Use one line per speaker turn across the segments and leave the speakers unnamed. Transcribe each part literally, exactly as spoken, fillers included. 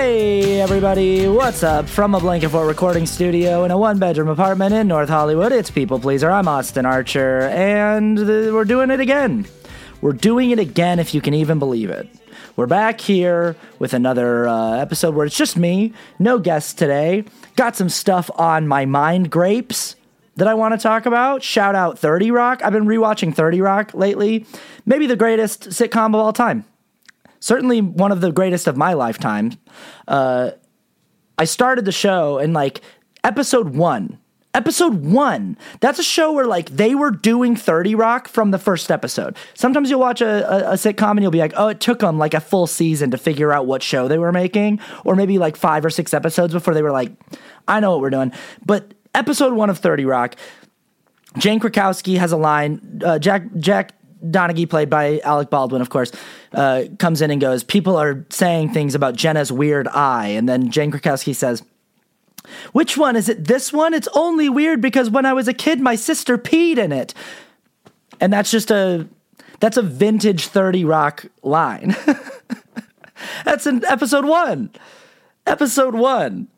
Hey everybody, what's up? From a Blanket Fort recording studio in a one-bedroom apartment in North Hollywood, it's People Pleaser. I'm Austin Archer, and th- we're doing it again. We're doing it again, if you can even believe it. We're back here with another uh, episode where it's just me, no guests today. Got some stuff on my mind grapes that I want to talk about. Shout out thirty Rock. I've been rewatching thirty Rock lately. Maybe the greatest sitcom of all time. Certainly one of the greatest of my lifetime. Uh, I started the show in like episode one. Episode one. That's a show where like they were doing thirty Rock from the first episode. Sometimes you'll watch a, a, a sitcom and you'll be like, oh, it took them like a full season to figure out what show they were making. Or maybe like five or six episodes before they were like, I know what we're doing. But episode one of thirty Rock, Jane Krakowski has a line. Uh, Jack Jack Donaghy, played by Alec Baldwin, of course, uh, comes in and goes, people are saying things about Jenna's weird eye. And then Jane Krakowski says, which one? Is it this one? It's only weird because when I was a kid, my sister peed in it. And that's just a, that's a vintage thirty Rock line. That's in episode one. Episode one.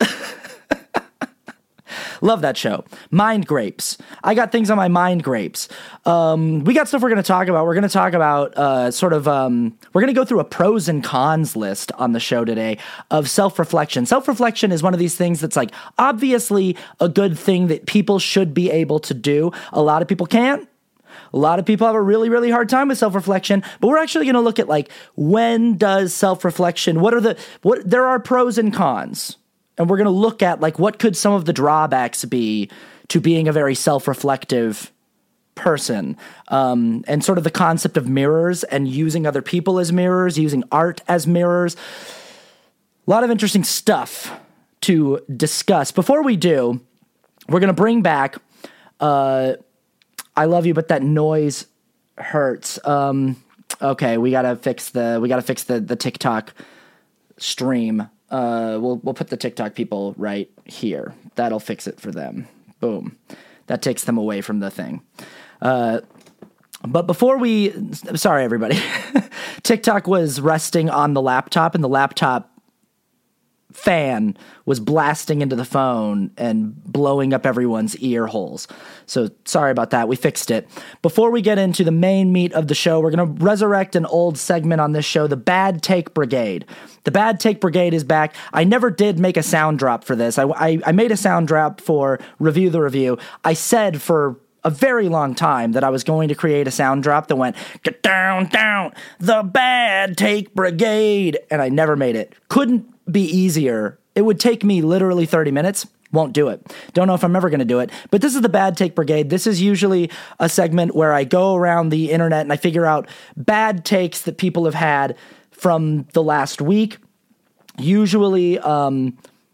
Love that show. Mind grapes. I got things on my mind grapes. Um, we got stuff we're going to talk about. We're going to talk about uh, sort of, um, we're going to go through a pros and cons list on the show today of self-reflection. Self-reflection is one of these things that's like obviously a good thing that people should be able to do. A lot of people can't. A lot of people have a really, really hard time with self-reflection, but we're actually going to look at like, when does self-reflection, what are the, what, there are pros and cons. And we're going to look at, like, what could some of the drawbacks be to being a very self-reflective person, um, and sort of the concept of mirrors and using other people as mirrors, using art as mirrors. A lot of interesting stuff to discuss. Before we do, we're going to bring back uh, I Love You, But That Noise Hurts. Um, okay, we got to fix the we got to fix the the TikTok stream. Uh, we'll we'll put the TikTok people right here. That'll fix it for them. Boom. That takes them away from the thing. Uh, but before we, sorry everybody, TikTok was resting on the laptop, and the laptop fan was blasting into the phone and blowing up everyone's ear holes. So sorry about that. We fixed it. Before we get into the main meat of the show, we're going to resurrect an old segment on this show, the Bad Take Brigade. The Bad Take Brigade is back. I never did make a sound drop for this. I, I, I made a sound drop for Review the Review. I said for a very long time that I was going to create a sound drop that went, get down, down, the Bad Take Brigade. And I never made it. Couldn't be easier. It would take me literally thirty minutes. Won't do it. Don't know if I'm ever going to do it. But this is the Bad Take Brigade. This is usually a segment where I go around the internet and I figure out bad takes that people have had from the last week. Usually, um,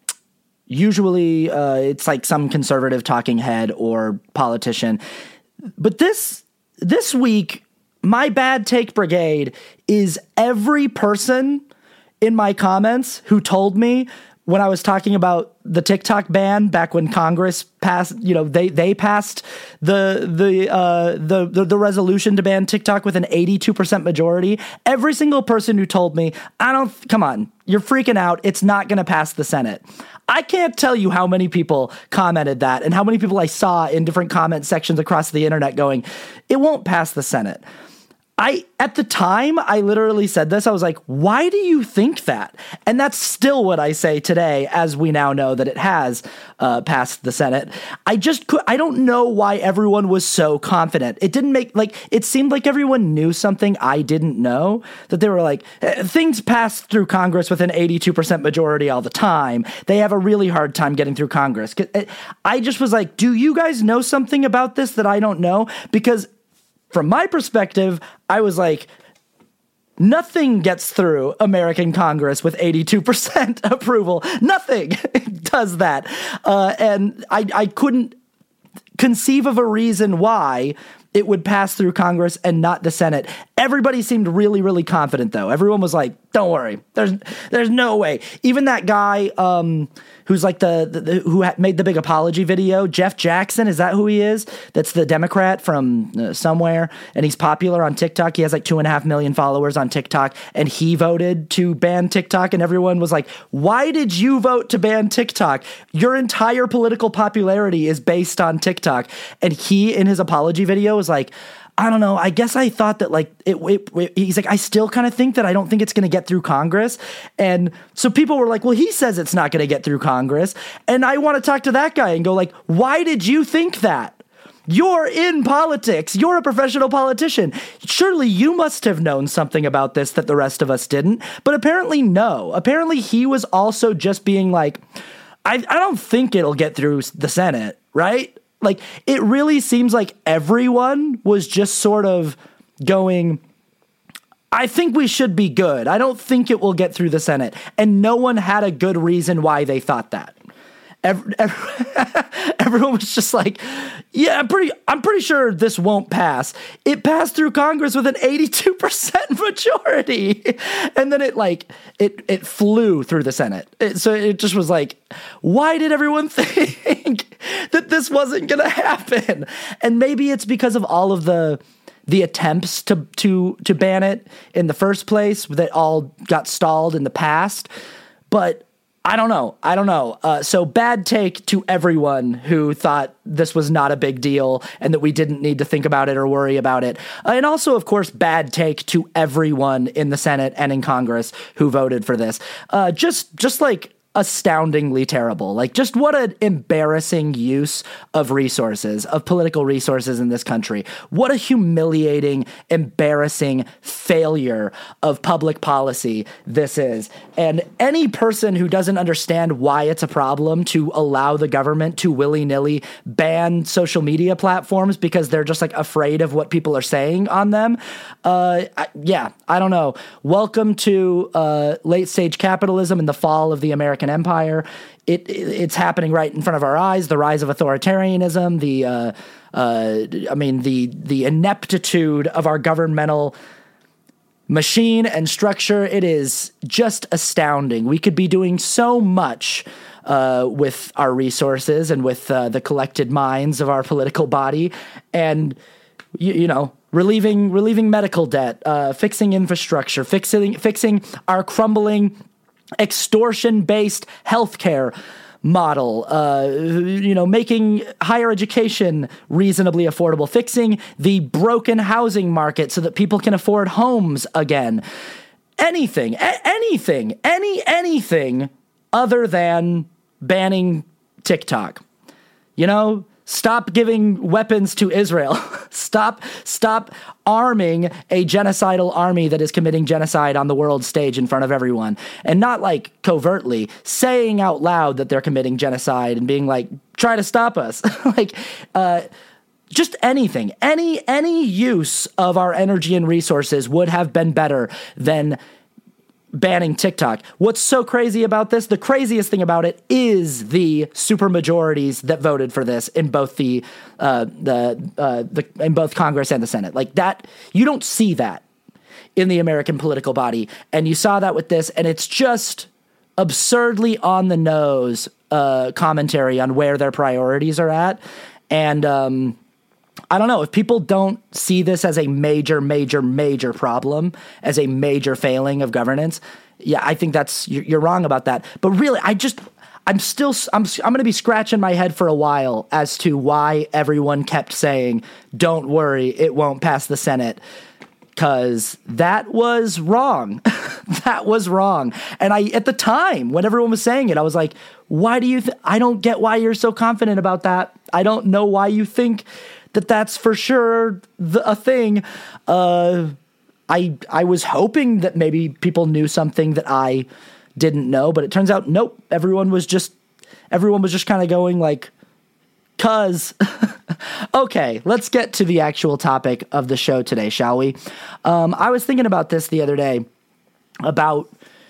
usually uh, it's like some conservative talking head or politician. But this this week, my Bad Take Brigade is every person in my comments who told me when I was talking about the TikTok ban back when Congress passed, you know, they they passed the the uh, the, the the resolution to ban TikTok with an eighty-two percent majority. Every single person who told me, I don't, come on, you're freaking out. It's not going to pass the Senate. I can't tell you how many people commented that and how many people I saw in different comment sections across the internet going, it won't pass the Senate. I, at the time, I literally said this. I was like, why do you think that? And that's still what I say today, as we now know that it has uh, passed the Senate. I just could, I don't know why everyone was so confident. It didn't make, like, it seemed like everyone knew something I didn't know, that they were like, things pass through Congress with an eighty-two percent majority all the time. They have a really hard time getting through Congress. I just was like, do you guys know something about this that I don't know? Because from my perspective, I was like, nothing gets through American Congress with eighty-two percent approval. Nothing does that. Uh, and I, I couldn't conceive of a reason why it would pass through Congress and not the Senate. Everybody seemed really, really confident, though. Everyone was like, Don't worry. There's there's no way. Even that guy um, who's like the, the, the who made the big apology video, Jeff Jackson, is that who he is? That's the Democrat from uh, somewhere, and he's popular on TikTok. He has like two and a half million followers on TikTok, and he voted to ban TikTok, and everyone was like, "Why did you vote to ban TikTok? Your entire political popularity is based on TikTok." And he, in his apology video, was like, I don't know. I guess I thought that like it, it, it he's like, I still kind of think that I don't think it's going to get through Congress. And so people were like, well, he says it's not going to get through Congress. And I want to talk to that guy and go like, why did you think that? You're in politics. You're a professional politician. Surely you must have known something about this that the rest of us didn't. But apparently, no. Apparently he was also just being like, I, I don't think it'll get through the Senate, right? Like, it really seems like everyone was just sort of going, I think we should be good. I don't think it will get through the Senate. And no one had a good reason why they thought that. Every, every, everyone was just like, yeah, I'm pretty, I'm pretty sure this won't pass. It passed through Congress with an eighty-two percent majority. And then it like, it, it flew through the Senate. It, so it just was like, why did everyone think that this wasn't going to happen? And maybe it's because of all of the, the attempts to, to, to ban it in the first place that all got stalled in the past. But I don't know. I don't know. Uh, so bad take to everyone who thought this was not a big deal and that we didn't need to think about it or worry about it. Uh, and also, of course, bad take to everyone in the Senate and in Congress who voted for this. Uh, just, just like astoundingly terrible. Like, just what an embarrassing use of resources, of political resources in this country. What a humiliating, embarrassing failure of public policy this is. And any person who doesn't understand why it's a problem to allow the government to willy-nilly ban social media platforms because they're just like afraid of what people are saying on them, uh, I, yeah, I don't know. Welcome to uh, late-stage capitalism and the fall of the American empire. It, it it's happening right in front of our eyes. The rise of authoritarianism, the uh, uh, I mean the the ineptitude of our governmental machine and structure. It is just astounding. We could be doing so much uh, with our resources and with uh, the collected minds of our political body, and you, you know. Relieving, relieving medical debt, uh, fixing infrastructure, fixing, fixing our crumbling, extortion-based healthcare model, uh, you know, making higher education reasonably affordable, fixing the broken housing market so that people can afford homes again. Anything, a- anything, any anything other than banning TikTok. You know? Stop giving weapons to Israel. Stop, stop arming a genocidal army that is committing genocide on the world stage in front of everyone. And not like covertly saying out loud that they're committing genocide and being like, try to stop us. like, uh, just anything, any, any use of our energy and resources would have been better than banning TikTok. What's so crazy about this? The craziest thing about it is the supermajorities that voted for this in both the uh, the uh, the in both Congress and the Senate. Like that, you don't see that in the American political body, and you saw that with this, and it's just absurdly on the nose uh, commentary on where their priorities are at, and um, I don't know, if people don't see this as a major, major, major problem, as a major failing of governance, yeah, I think that's, you're, you're wrong about that. But really, I just, I'm still, I'm, I'm going to be scratching my head for a while as to why everyone kept saying, don't worry, it won't pass the Senate. Because that was wrong. That was wrong. And I, at the time, when everyone was saying it, I was like, why do you, th- I don't get why you're so confident about that. I don't know why you think that that's for sure the, a thing. Uh, I I was hoping that maybe people knew something that I didn't know, but it turns out, nope. Everyone was just everyone was just kind of going like, cuz. Okay, let's get to the actual topic of the show today, shall we? Um, I was thinking about this the other day about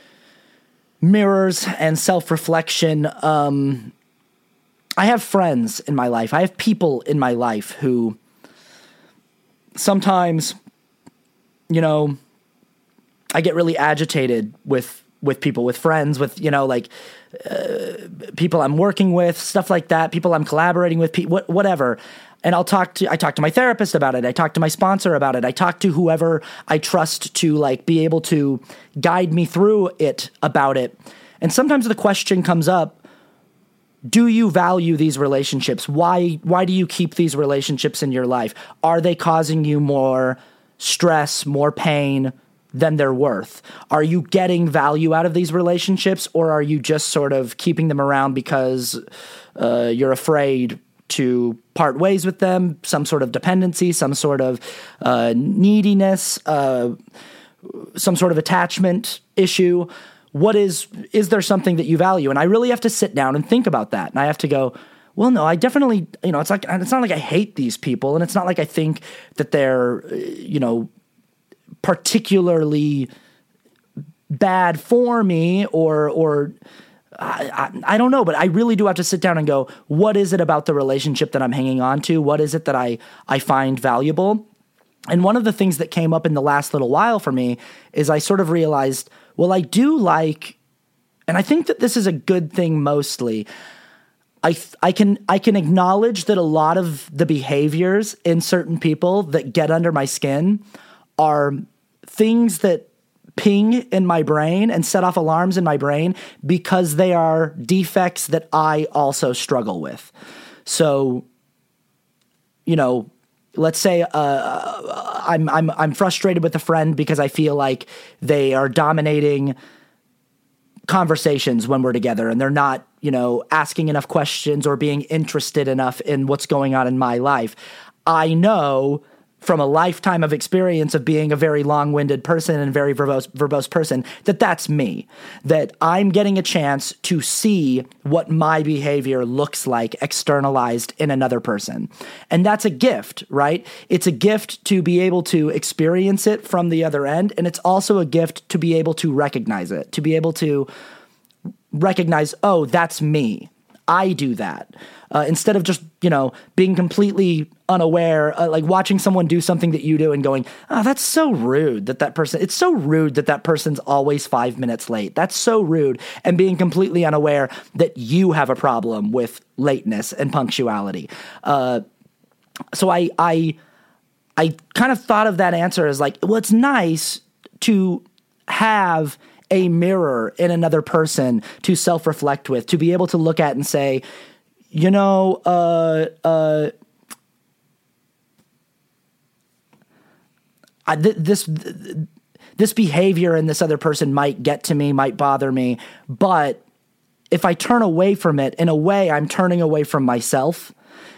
mirrors and self-reflection. Um, I have friends in my life. I have people in my life who sometimes, you know, I get really agitated with with people, with friends, with, you know, like uh, people I'm working with, stuff like that, people I'm collaborating with, pe- wh- whatever. And I'll talk to, I talk to my therapist about it. I talk to my sponsor about it. I talk to whoever I trust to like be able to guide me through it about it. And sometimes the question comes up, do you value these relationships? Why, why do you keep these relationships in your life? Are they causing you more stress, more pain than they're worth? Are you getting value out of these relationships, or are you just sort of keeping them around because uh, you're afraid to part ways with them, some sort of dependency, some sort of uh, neediness, uh, some sort of attachment issue? What is, is there something that you value? And I really have to sit down and think about that. And I have to go, well, no, I definitely, you know, it's like, it's not like I hate these people, and it's not like I think that they're, you know, particularly bad for me, or, or I, I, I don't know, but I really do have to sit down and go, what is it about the relationship that I'm hanging on to? What is it that I, I find valuable? And one of the things that came up in the last little while for me is I sort of realized, well, I do like, and I think that this is a good thing mostly, I th- I can I can acknowledge that a lot of the behaviors in certain people that get under my skin are things that ping in my brain and set off alarms in my brain because they are defects that I also struggle with. So, you know, let's say uh, I'm I'm I'm frustrated with a friend because I feel like they are dominating conversations when we're together, and they're not, you know, asking enough questions or being interested enough in what's going on in my life. I know from a lifetime of experience of being a very long-winded person and very verbose, verbose person that that's me, that I'm getting a chance to see what my behavior looks like externalized in another person. And that's a gift, right? It's a gift to be able to experience it from the other end. And it's also a gift to be able to recognize it, to be able to recognize, oh, that's me. I do that. Uh, instead of just, you know, being completely unaware, uh, like watching someone do something that you do and going, oh, that's so rude that that person, it's so rude that that person's always five minutes late. That's so rude. And being completely unaware that you have a problem with lateness and punctuality. Uh, so I, I, I kind of thought of that answer as like, well, it's nice to have a mirror in another person to self-reflect with, to be able to look at and say, you know, uh, uh, I, th- this th- this behavior in this other person might get to me, might bother me, but if I turn away from it, in a way, I'm turning away from myself.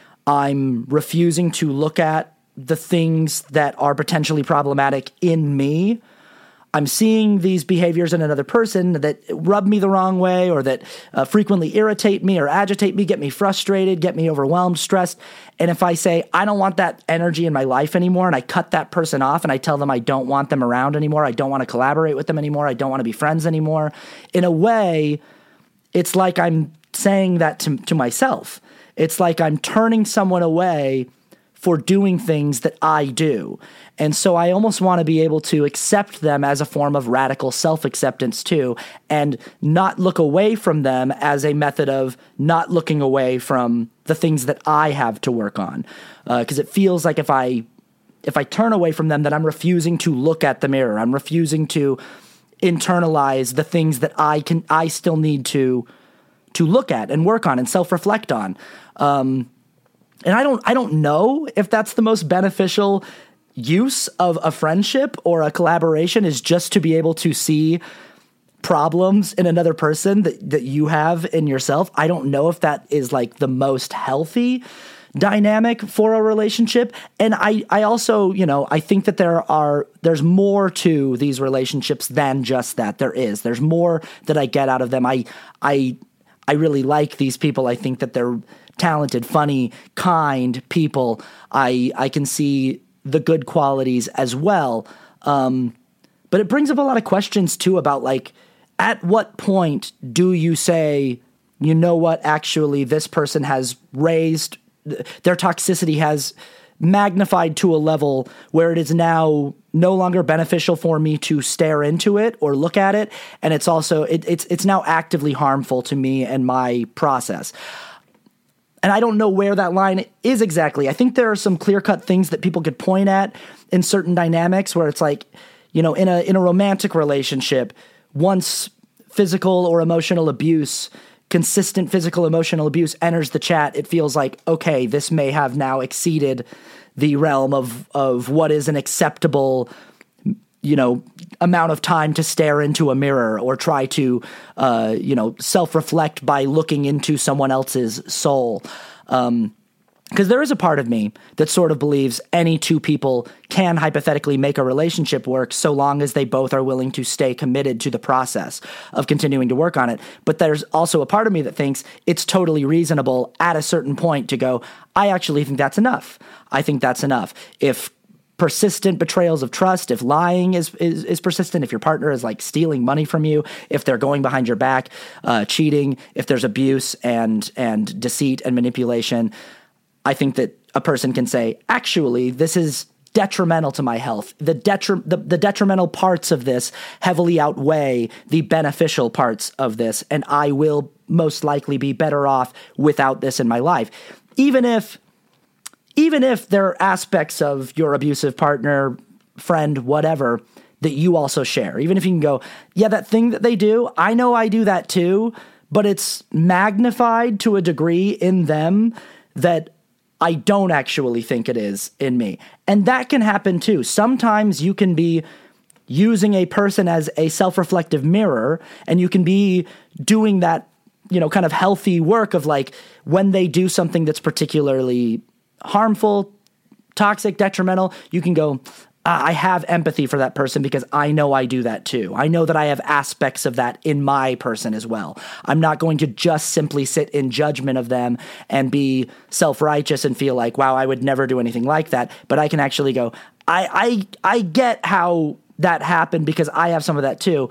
I'm refusing to look at the things that are potentially problematic in me. I'm seeing these behaviors in another person that rub me the wrong way, or that uh, frequently irritate me or agitate me, get me frustrated, get me overwhelmed, stressed. And if I say, I don't want that energy in my life anymore, and I cut that person off and I tell them I don't want them around anymore, I don't want to collaborate with them anymore, I don't want to be friends anymore, in a way, it's like I'm saying that to, to myself. It's like I'm turning someone away for doing things that I do. And so I almost want to be able to accept them as a form of radical self-acceptance too, and not look away from them as a method of not looking away from the things that I have to work on. Because uh, it feels like if I if I turn away from them, that I'm refusing to look at the mirror. I'm refusing to internalize the things that I can I still need to to look at and work on and self-reflect on. Um, And I don't I don't know if that's the most beneficial use of a friendship or a collaboration, is just to be able to see problems in another person that, that you have in yourself. I don't know if that is like the most healthy dynamic for a relationship. And I, I also, you know, I think that there are, there's more to these relationships than just that. There is, there's more that I get out of them. I, I, I really like these people. I think that they're talented, funny, kind people. I, I can see the good qualities as well. Um, but it brings up a lot of questions too about like, at what point do you say, you know what, actually this person has raised, their toxicity has magnified to a level where it is now no longer beneficial for me to stare into it or look at it. And it's also, it, it's, it's now actively harmful to me and my process. And I don't know where that line is exactly. I think there are some clear-cut things that people could point at in certain dynamics where it's like, you know, in a in a romantic relationship, once physical or emotional abuse, consistent physical emotional abuse enters the chat, it feels like, okay, this may have now exceeded the realm of of what is an acceptable, you know, amount of time to stare into a mirror or try to, uh, you know, self-reflect by looking into someone else's soul. Um, because there is a part of me that sort of believes any two people can hypothetically make a relationship work so long as they both are willing to stay committed to the process of continuing to work on it. But there's also a part of me that thinks it's totally reasonable at a certain point to go, I actually think that's enough. I think that's enough. If persistent betrayals of trust, if lying is, is is persistent, if your partner is like stealing money from you, if they're going behind your back, uh, cheating, if there's abuse and and deceit and manipulation, I think that a person can say, actually, this is detrimental to my health. The, detri- the, the detrimental parts of this heavily outweigh the beneficial parts of this, and I will most likely be better off without this in my life. Even if Even if there are aspects of your abusive partner, friend, whatever, that you also share. Even if you can go, yeah, that thing that they do, I know I do that too, but it's magnified to a degree in them that I don't actually think it is in me. And that can happen too. Sometimes you can be using a person as a self-reflective mirror, and you can be doing that, you know, kind of healthy work of like when they do something that's particularly harmful, toxic, detrimental, you can go, I have empathy for that person because I know I do that too. I know that I have aspects of that in my person as well. I'm not going to just simply sit in judgment of them and be self-righteous and feel like, wow, I would never do anything like that. But I can actually go, I I I get how that happened because I have some of that too.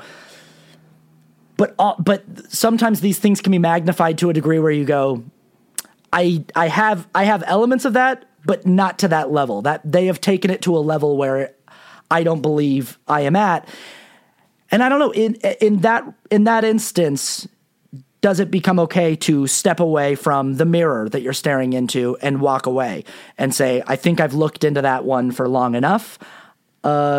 But uh, but sometimes these things can be magnified to a degree where you go, I I have I have elements of that, but not to that level. That they have taken it to a level where I don't believe I am at. And I don't know, in in that in that instance, does it become okay to step away from the mirror that you're staring into and walk away and say, I think I've looked into that one for long enough? Uh,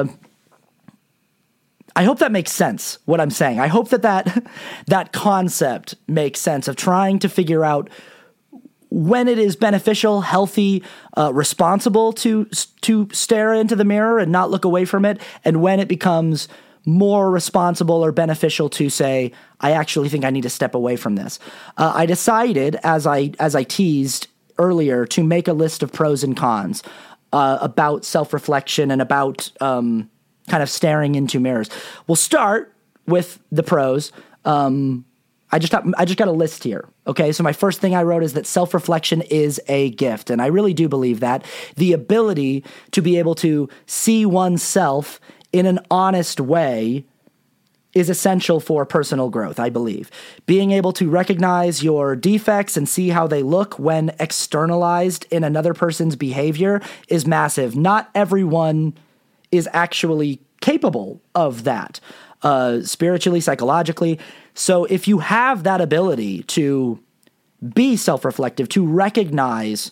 I hope that makes sense, what I'm saying. I hope that that, that concept makes sense of trying to figure out when it is beneficial, healthy, uh, responsible to to stare into the mirror and not look away from it, and when it becomes more responsible or beneficial to say, I actually think I need to step away from this. Uh, I decided, as I as I teased earlier, to make a list of pros and cons uh, about self-reflection and about um, kind of staring into mirrors. We'll start with the pros. Um, I just I just got a list here. Okay, so my first thing I wrote is that self-reflection is a gift, and I really do believe that. The ability to be able to see oneself in an honest way is essential for personal growth, I believe. Being able to recognize your defects and see how they look when externalized in another person's behavior is massive. Not everyone is actually capable of that, uh, spiritually, psychologically. So if you have that ability to be self-reflective, to recognize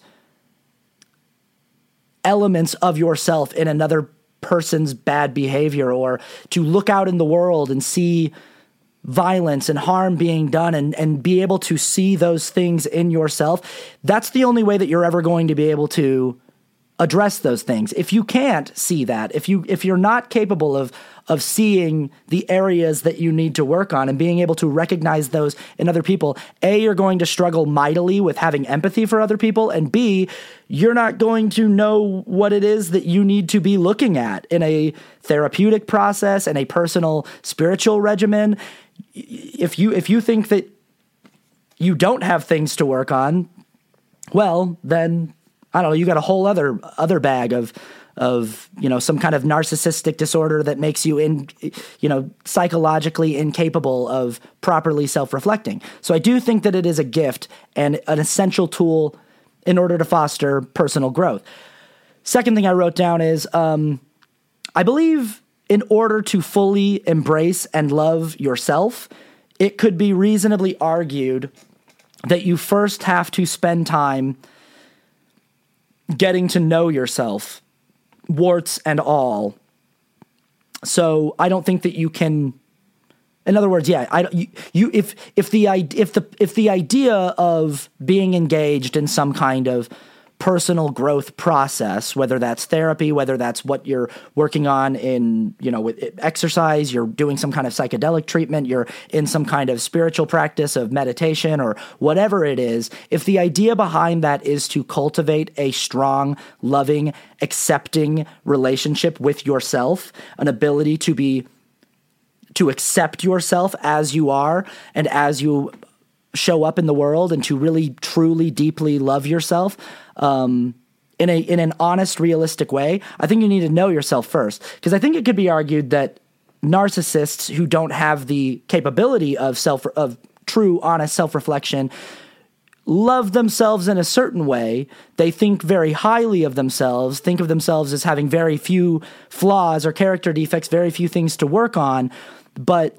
elements of yourself in another person's bad behavior, or to look out in the world and see violence and harm being done and, and be able to see those things in yourself, that's the only way that you're ever going to be able to address those things. If you can't see that, if you if you're not capable of of seeing the areas that you need to work on and being able to recognize those in other people, A, you're going to struggle mightily with having empathy for other people, and B, you're not going to know what it is that you need to be looking at in a therapeutic process and a personal spiritual regimen. If you if you think that you don't have things to work on, well, then I don't know, you got a whole other other bag of of, you know, some kind of narcissistic disorder that makes you in, you know, psychologically incapable of properly self-reflecting. So I do think that it is a gift and an essential tool in order to foster personal growth. Second thing I wrote down is, um, I believe in order to fully embrace and love yourself, it could be reasonably argued that you first have to spend time getting to know yourself, warts and all. So I don't think that you can, in other words, yeah, I you, you if if the if the if the idea of being engaged in some kind of personal growth process, whether that's therapy, whether that's what you're working on in, you know, with exercise, you're doing some kind of psychedelic treatment, you're in some kind of spiritual practice of meditation or whatever it is, if the idea behind that is to cultivate a strong, loving, accepting relationship with yourself, an ability to be, to accept yourself as you are and as you show up in the world and to really, truly, deeply love yourself, um, in a in an honest, realistic way, I think you need to know yourself first. Because I think it could be argued that narcissists who don't have the capability of self of true, honest self-reflection love themselves in a certain way. They think very highly of themselves, think of themselves as having very few flaws or character defects, very few things to work on, but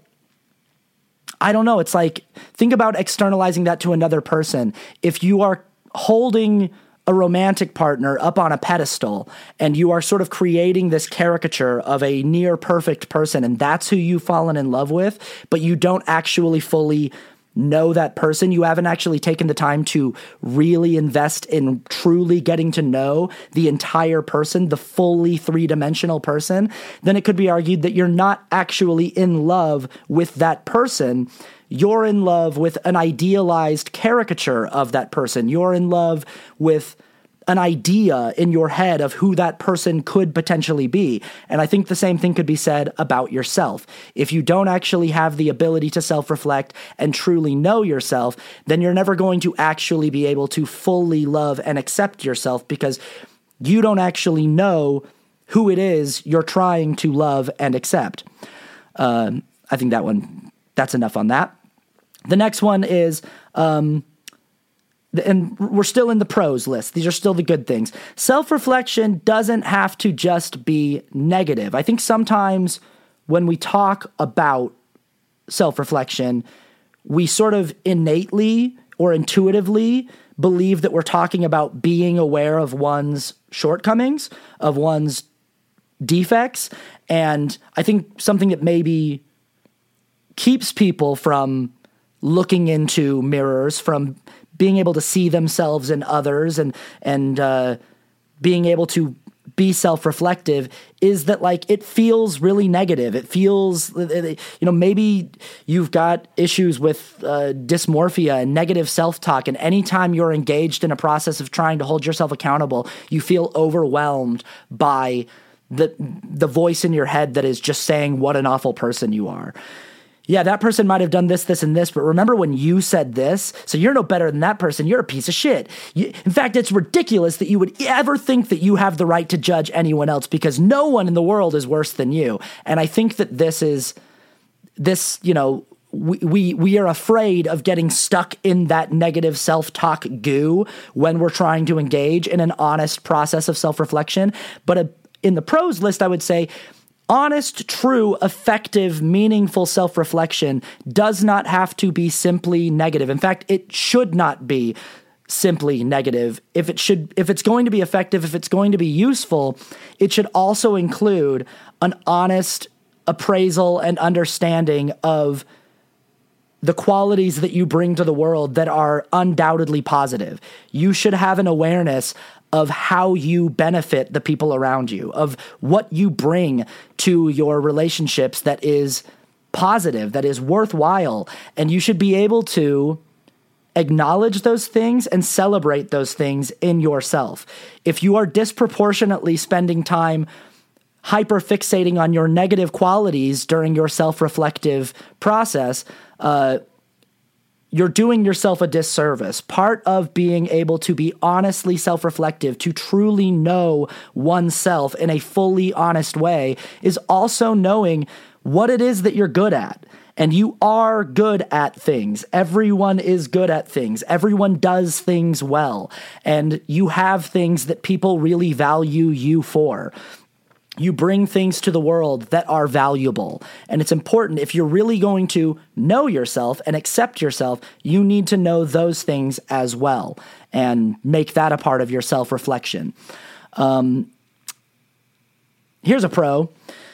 I don't know. It's like, think about externalizing that to another person. If you are holding a romantic partner up on a pedestal and you are sort of creating this caricature of a near perfect person and that's who you've fallen in love with, but you don't actually fully know that person, you haven't actually taken the time to really invest in truly getting to know the entire person, the fully three-dimensional person, then it could be argued that you're not actually in love with that person. You're in love with an idealized caricature of that person. You're in love with an idea in your head of who that person could potentially be. And I think the same thing could be said about yourself. If you don't actually have the ability to self-reflect and truly know yourself, then you're never going to actually be able to fully love and accept yourself because you don't actually know who it is you're trying to love and accept. Um, I think that one, that's enough on that. The next one is, um, and we're still in the pros list. These are still the good things. Self-reflection doesn't have to just be negative. I think sometimes when we talk about self-reflection, we sort of innately or intuitively believe that we're talking about being aware of one's shortcomings, of one's defects. And I think something that maybe keeps people from looking into mirrors, from being able to see themselves in others and and uh, being able to be self-reflective is that, like, it feels really negative. It feels, you know, maybe you've got issues with uh, dysmorphia and negative self-talk, and anytime you're engaged in a process of trying to hold yourself accountable, you feel overwhelmed by the the voice in your head that is just saying what an awful person you are. Yeah, that person might have done this, this, and this, but remember when you said this? So you're no better than that person. You're a piece of shit. You, in fact, it's ridiculous that you would ever think that you have the right to judge anyone else because no one in the world is worse than you. And I think that this is, this, you know, we, we, we are afraid of getting stuck in that negative self-talk goo when we're trying to engage in an honest process of self-reflection. But a, in the pros list, I would say, honest, true, effective, meaningful self-reflection does not have to be simply negative. In fact, it should not be simply negative. If it should, if it's going to be effective, if it's going to be useful, it should also include an honest appraisal and understanding of the qualities that you bring to the world that are undoubtedly positive. You should have an awareness of how you benefit the people around you, of what you bring to your relationships that is positive, that is worthwhile. And you should be able to acknowledge those things and celebrate those things in yourself. If you are disproportionately spending time hyper-fixating on your negative qualities during your self-reflective process, uh, you're doing yourself a disservice. Part of being able to be honestly self-reflective, to truly know oneself in a fully honest way, is also knowing what it is that you're good at And you are good at things. Everyone is good at things. Everyone does things well. And you have things that people really value you for. You bring things to the world that are valuable. And it's important, if you're really going to know yourself and accept yourself, you need to know those things as well and make that a part of your self-reflection. Um, here's a pro.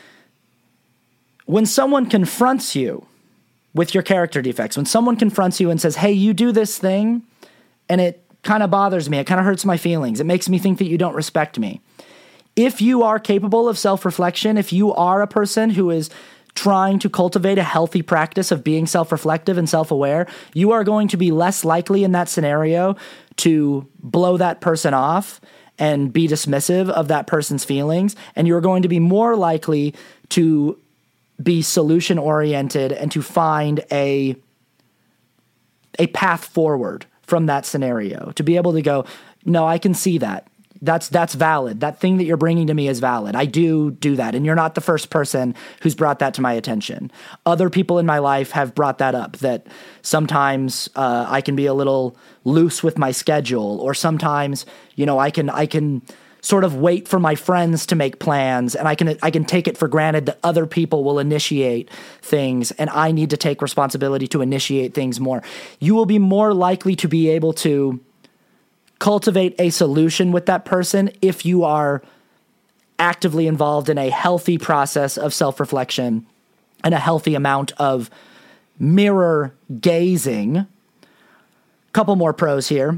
When someone confronts you with your character defects, when someone confronts you and says, hey, you do this thing, and it kind of bothers me, it kind of hurts my feelings, it makes me think that you don't respect me. If you are capable of self-reflection, if you are a person who is trying to cultivate a healthy practice of being self-reflective and self-aware, you are going to be less likely in that scenario to blow that person off and be dismissive of that person's feelings, and you're going to be more likely to be solution-oriented and to find a, a path forward from that scenario, to be able to go, no, I can see that. That's that's valid. That thing that you're bringing to me is valid. I do do that, and you're not the first person who's brought that to my attention. Other people in my life have brought that up, that sometimes uh, I can be a little loose with my schedule, or sometimes, you know, I can I can sort of wait for my friends to make plans, and I can I can take it for granted that other people will initiate things, and I need to take responsibility to initiate things more. You will be more likely to be able to cultivate a solution with that person if you are actively involved in a healthy process of self-reflection and a healthy amount of mirror gazing. Couple more pros here.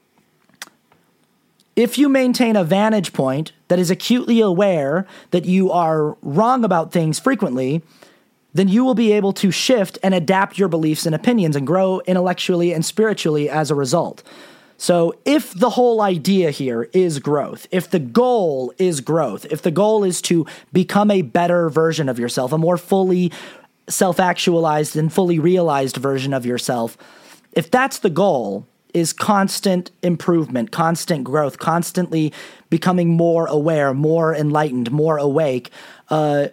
If you maintain a vantage point that is acutely aware that you are wrong about things frequently, then you will be able to shift and adapt your beliefs and opinions and grow intellectually and spiritually as a result. So if the whole idea here is growth, if the goal is growth, if the goal is to become a better version of yourself, a more fully self-actualized and fully realized version of yourself, if that's the goal, is constant improvement, constant growth, constantly becoming more aware, more enlightened, more awake, uh,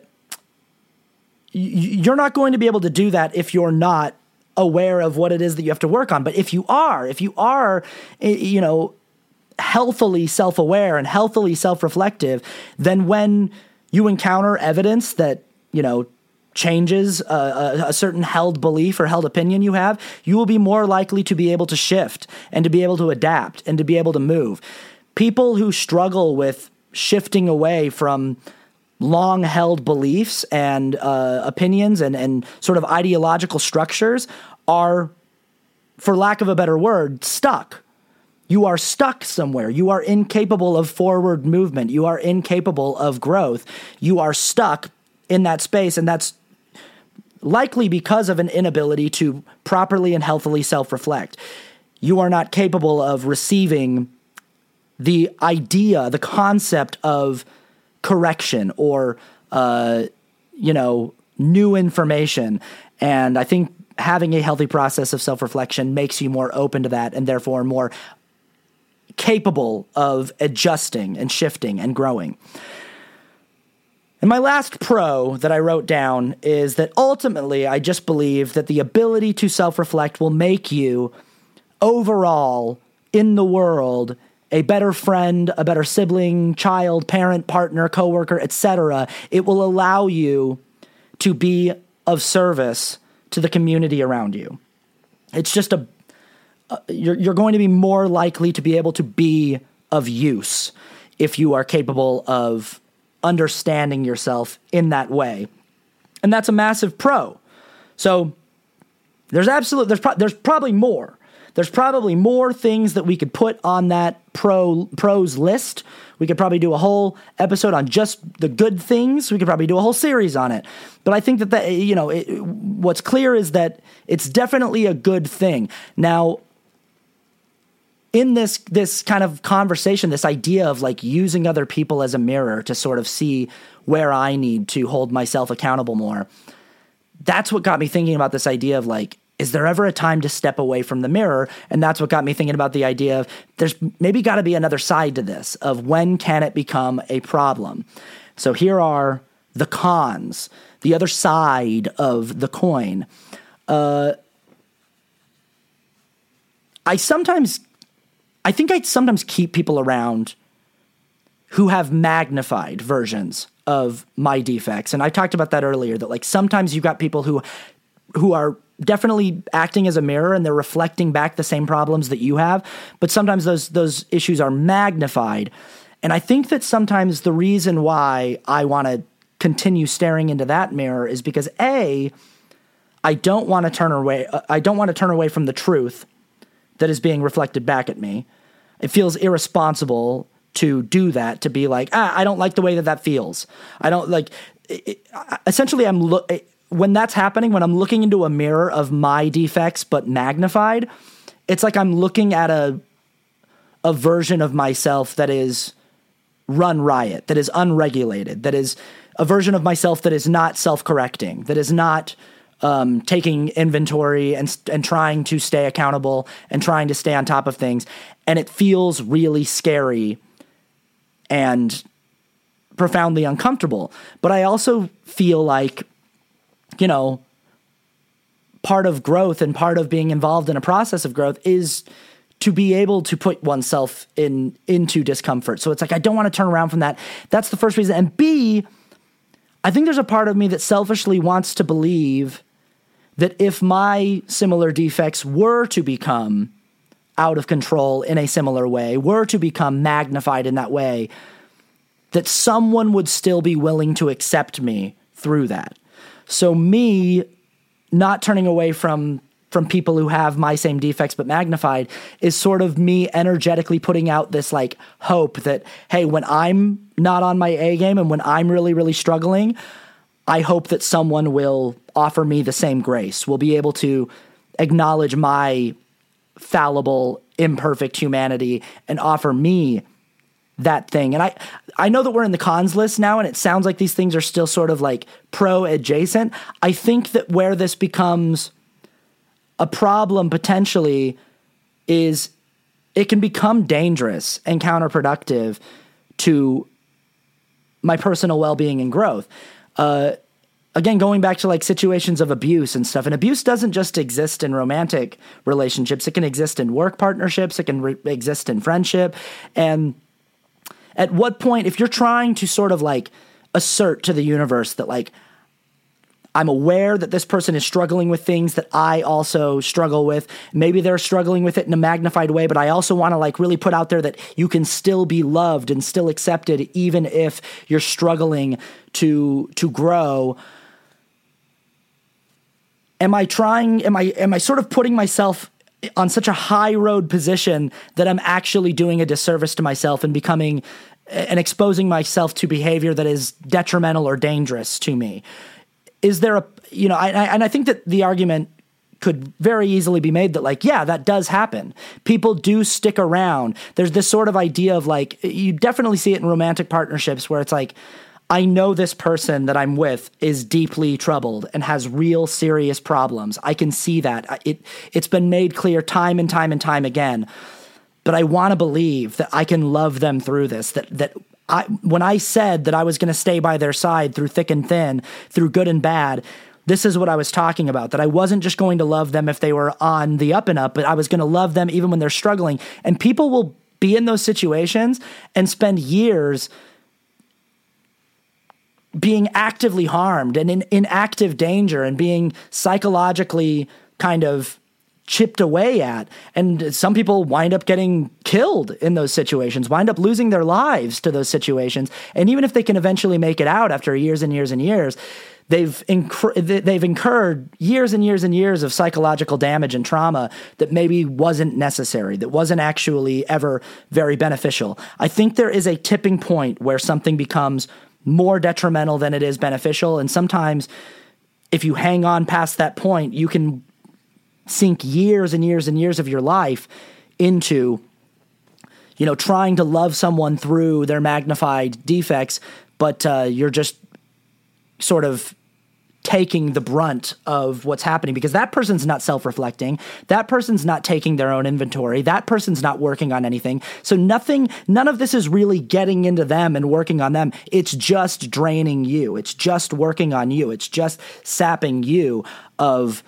you're not going to be able to do that if you're not aware of what it is that you have to work on. But if you are, if you are, you know, healthily self-aware and healthily self-reflective, then when you encounter evidence that, you know, changes a, a, a certain held belief or held opinion you have, you will be more likely to be able to shift and to be able to adapt and to be able to move. People who struggle with shifting away from long-held beliefs and uh, opinions and, and sort of ideological structures are, for lack of a better word, stuck. You are stuck somewhere. You are incapable of forward movement. You are incapable of growth. You are stuck in that space, and that's likely because of an inability to properly and healthily self-reflect. You are not capable of receiving the idea, the concept of correction or, uh, you know, new information. And I think having a healthy process of self-reflection makes you more open to that and therefore more capable of adjusting and shifting and growing. And my last pro that I wrote down is that ultimately I just believe that the ability to self-reflect will make you overall in the world a better friend, a better sibling, child, parent, partner, coworker, et cetera. It will allow you to be of service to the community around you. It's just a, uh, you're, you're going to be more likely to be able to be of use if you are capable of understanding yourself in that way. And that's a massive pro. So there's absolutely, there's, pro- there's probably more. There's probably more things that we could put on that pro pros list. We could probably do a whole episode on just the good things. We could probably do a whole series on it. But I think that, that you know, it, what's clear is that it's definitely a good thing. Now, in this this kind of conversation, this idea of like using other people as a mirror to sort of see where I need to hold myself accountable more, that's what got me thinking about this idea of like, is there ever a time to step away from the mirror? And that's what got me thinking about the idea of there's maybe got to be another side to this of when can it become a problem? So here are the cons, the other side of the coin. Uh, I sometimes, I think I sometimes keep people around who have magnified versions of my defects. And I talked about that earlier, that like sometimes you've got people who, who are definitely acting as a mirror and they're reflecting back the same problems that you have, but sometimes those, those issues are magnified. And I think that sometimes the reason why I want to continue staring into that mirror is because A, I don't want to turn away. I don't want to turn away from the truth that is being reflected back at me. It feels irresponsible to do that, to be like, ah, I don't like the way that that feels. I don't like, it, essentially I'm, lo- when that's happening, when I'm looking into a mirror of my defects, but magnified, it's like I'm looking at a, a version of myself that is run riot, that is unregulated, that is a version of myself that is not self-correcting, that is not Um, taking inventory and and trying to stay accountable and trying to stay on top of things. And it feels really scary and profoundly uncomfortable. But I also feel like, you know, part of growth and part of being involved in a process of growth is to be able to put oneself in into discomfort. So it's like, I don't want to turn around from that. That's the first reason. And B, I think there's a part of me that selfishly wants to believe that if my similar defects were to become out of control in a similar way, were to become magnified in that way, that someone would still be willing to accept me through that. So me not turning away from from people who have my same defects but magnified is sort of me energetically putting out this like hope that, hey, when I'm not on my A game and when I'm really, really struggling, I hope that someone will offer me the same grace, will be able to acknowledge my fallible, imperfect humanity and offer me that thing. And I, I know that we're in the cons list now, and it sounds like these things are still sort of like pro adjacent. I think that where this becomes a problem potentially is it can become dangerous and counterproductive to my personal well-being and growth. Uh, again, going back to like situations of abuse and stuff, and abuse doesn't just exist in romantic relationships. It can exist in work partnerships. It can re- exist in friendship. And at what point, if you're trying to sort of like assert to the universe that like, I'm aware that this person is struggling with things that I also struggle with. Maybe they're struggling with it in a magnified way, but I also want to like really put out there that you can still be loved and still accepted even if you're struggling to to grow. Am I trying, am I am I sort of putting myself on such a high road position that I'm actually doing a disservice to myself and becoming and exposing myself to behavior that is detrimental or dangerous to me? Is there a, you know, I, I, and I think that the argument could very easily be made that like, yeah, that does happen. People do stick around. There's this sort of idea of like, you definitely see it in romantic partnerships where it's like, I know this person that I'm with is deeply troubled and has real serious problems. I can see that. It, it's been made clear time and time and time again. But I want to believe that I can love them through this, that, that, I, when I said that I was going to stay by their side through thick and thin, through good and bad, this is what I was talking about, that I wasn't just going to love them if they were on the up and up, but I was going to love them even when they're struggling. And people will be in those situations and spend years being actively harmed and in, in active danger and being psychologically kind of chipped away at. And some people wind up getting killed in those situations, wind up losing their lives to those situations. And even if they can eventually make it out after years and years and years, they've incur- they've incurred years and years and years of psychological damage and trauma that maybe wasn't necessary, that wasn't actually ever very beneficial. I think there is a tipping point where something becomes more detrimental than it is beneficial. And sometimes if you hang on past that point, you can sink years and years and years of your life into, you know, trying to love someone through their magnified defects, but uh, you're just sort of taking the brunt of what's happening, because that person's not self-reflecting. That person's not taking their own inventory. That person's not working on anything. So nothing, none of this is really getting into them and working on them. It's just draining you. It's just working on you. It's just sapping you of,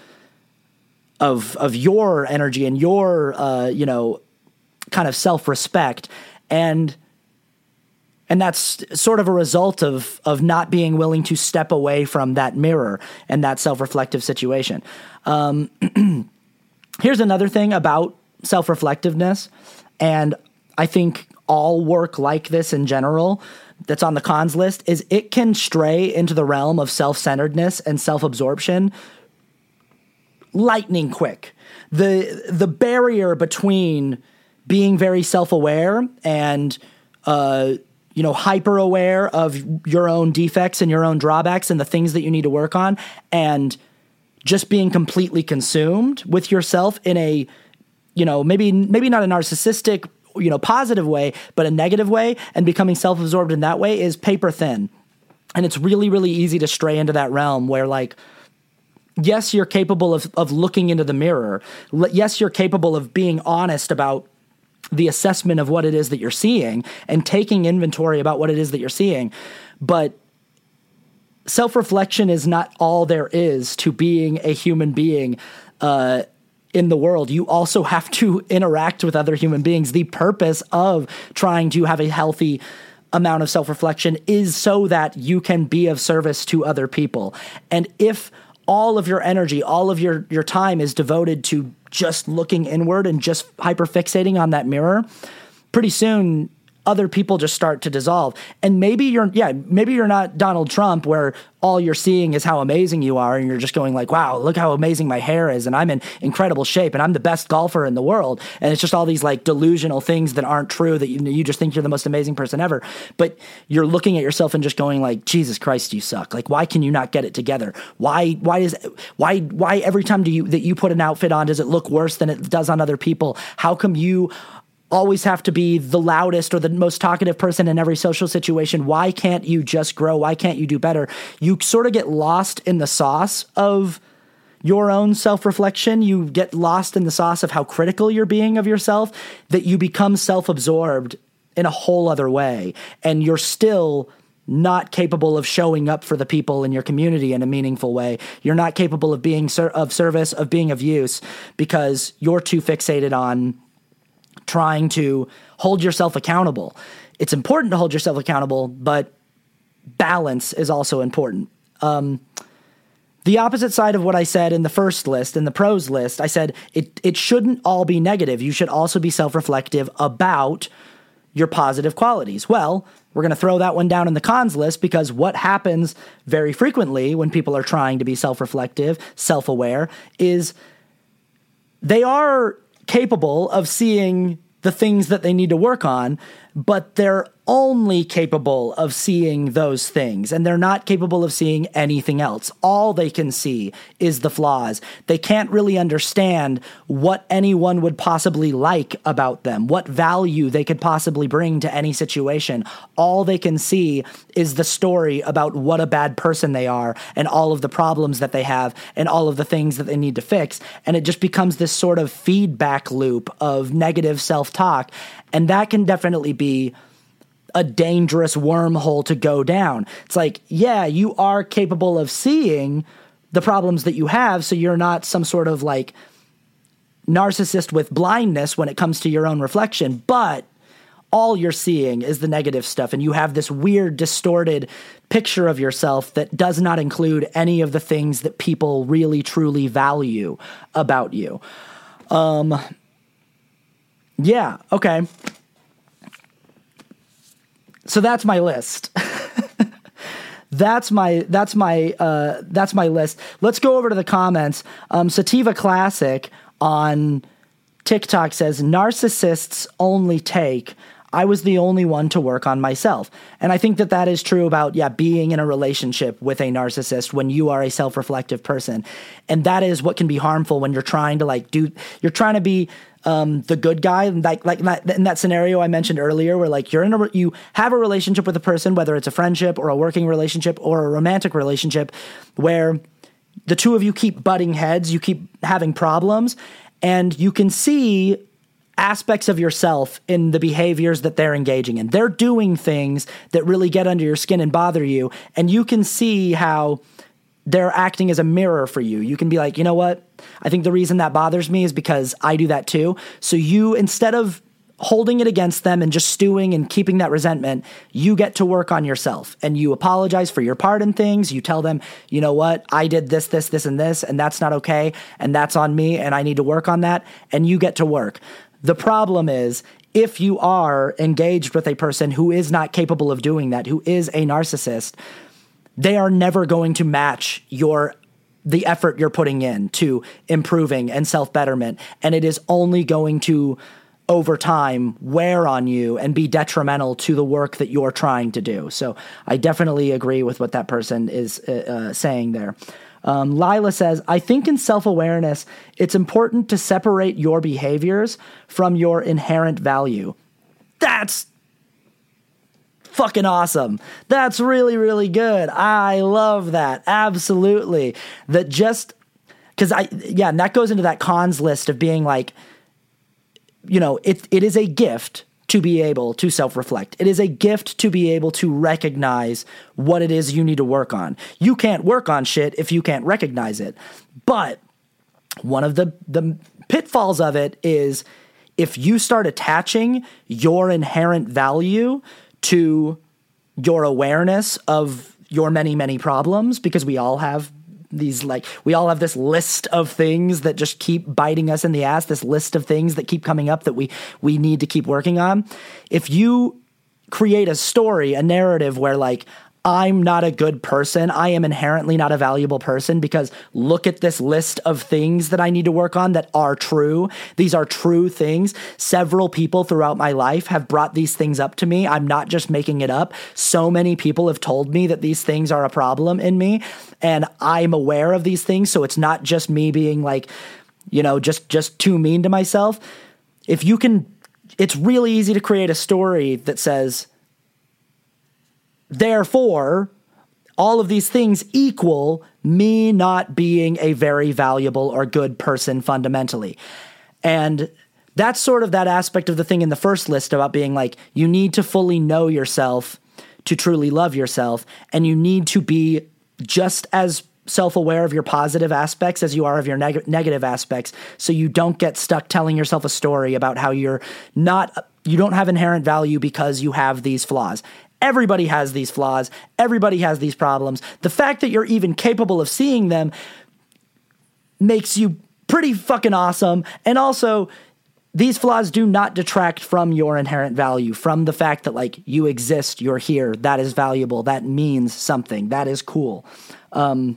of, of your energy and your, uh, you know, kind of self-respect. And And that's sort of a result of of not being willing to step away from that mirror and that self-reflective situation. Um, here's another thing about self-reflectiveness, and I think all work like this in general that's on the cons list, is it can stray into the realm of self-centeredness and self-absorption lightning quick. The, the barrier between being very self-aware and uh, you know, hyper aware of your own defects and your own drawbacks and the things that you need to work on, and just being completely consumed with yourself in a, you know, maybe, maybe not a narcissistic, you know, positive way, but a negative way, and becoming self-absorbed in that way is paper thin. And it's really, really easy to stray into that realm where, like, yes, you're capable of, of looking into the mirror. Yes, you're capable of being honest about the assessment of what it is that you're seeing and taking inventory about what it is that you're seeing. But self-reflection is not all there is to being a human being uh, in the world. You also have to interact with other human beings. The purpose of trying to have a healthy amount of self-reflection is so that you can be of service to other people. And if all of your energy, all of your, your time is devoted to just looking inward and just hyperfixating on that mirror, pretty soon other people just start to dissolve. And maybe you're, yeah, maybe you're not Donald Trump, where all you're seeing is how amazing you are. And you're just going like, wow, look how amazing my hair is. And I'm in incredible shape and I'm the best golfer in the world. And it's just all these like delusional things that aren't true, that you, you just think you're the most amazing person ever. But you're looking at yourself and just going like, Jesus Christ, you suck. Like, why can you not get it together? Why, why is, why, why every time do you, that you put an outfit on, does it look worse than it does on other people? How come you always have to be the loudest or the most talkative person in every social situation? Why can't you just grow? Why can't you do better? You sort of get lost in the sauce of your own self-reflection. You get lost in the sauce of how critical you're being of yourself, that you become self-absorbed in a whole other way. And you're still not capable of showing up for the people in your community in a meaningful way. You're not capable of being ser- of service, of being of use, because you're too fixated on trying to hold yourself accountable. It's important to hold yourself accountable, but balance is also important. Um, the opposite side of what I said in the first list, in the pros list, I said it, it shouldn't all be negative. You should also be self-reflective about your positive qualities. Well, we're going to throw that one down in the cons list, because what happens very frequently when people are trying to be self-reflective, self-aware, is they are capable of seeing the things that they need to work on, but they're only capable of seeing those things, and they're not capable of seeing anything else. All they can see is the flaws. They can't really understand what anyone would possibly like about them, what value they could possibly bring to any situation. All they can see is the story about what a bad person they are and all of the problems that they have and all of the things that they need to fix. And it just becomes this sort of feedback loop of negative self-talk. And that can definitely be a dangerous wormhole to go down. It's like, yeah, you are capable of seeing the problems that you have, so you're not some sort of like narcissist with blindness when it comes to your own reflection, but all you're seeing is the negative stuff, and you have this weird, distorted picture of yourself that does not include any of the things that people really, truly value about you. Um, yeah, okay. So that's my list. that's my that's my uh, that's my list. Let's go over to the comments. Um, Sativa Classic on TikTok says, narcissists only take. I was the only one to work on myself. And I think that that is true about, yeah, being in a relationship with a narcissist when you are a self-reflective person. And that is what can be harmful when you're trying to like do, you're trying to be um, the good guy. Like, like in that scenario I mentioned earlier, where like you're in a, you have a relationship with a person, whether it's a friendship or a working relationship or a romantic relationship, where the two of you keep butting heads, you keep having problems, and you can see aspects of yourself in the behaviors that they're engaging in. They're doing things that really get under your skin and bother you, and you can see how they're acting as a mirror for you. You can be like, you know what? I think the reason that bothers me is because I do that too. So you, instead of holding it against them and just stewing and keeping that resentment, you get to work on yourself and you apologize for your part in things. You tell them, you know what, I did this, this, this, and this, and that's not okay. And that's on me. And I need to work on that. And you get to work. The problem is, if you are engaged with a person who is not capable of doing that, who is a narcissist, they are never going to match your the effort you're putting in to improving and self-betterment. And it is only going to, over time, wear on you and be detrimental to the work that you're trying to do. So I definitely agree with what that person is uh, saying there. Um, Lila says, I think in self-awareness, it's important to separate your behaviors from your inherent value. That's fucking awesome. That's really, really good. I love that. Absolutely. That just, because I, yeah, and that goes into that cons list of being like, you know, it it is a gift to be able to self-reflect. It is a gift to be able to recognize what it is you need to work on. You can't work on shit if you can't recognize it. But one of the, the pitfalls of it is if you start attaching your inherent value to your awareness of your many, many problems, because we all have these, like, we all have this list of things that just keep biting us in the ass, this list of things that keep coming up that we, we need to keep working on. If you create a story, a narrative where, like, I'm not a good person, I am inherently not a valuable person because look at this list of things that I need to work on that are true. These are true things. Several people throughout my life have brought these things up to me. I'm not just making it up. So many people have told me that these things are a problem in me, and I'm aware of these things. So it's not just me being like, you know, just, just too mean to myself. If you can, it's really easy to create a story that says, therefore, all of these things equal me not being a very valuable or good person fundamentally. And that's sort of that aspect of the thing in the first list about being like, you need to fully know yourself to truly love yourself. And you need to be just as self-aware of your positive aspects as you are of your neg- negative aspects. So you don't get stuck telling yourself a story about how you're not, you don't have inherent value because you have these flaws. Everybody has these flaws. Everybody has these problems. The fact that you're even capable of seeing them makes you pretty fucking awesome. And also, these flaws do not detract from your inherent value, from the fact that, like, you exist, you're here, that is valuable, that means something, that is cool. Um,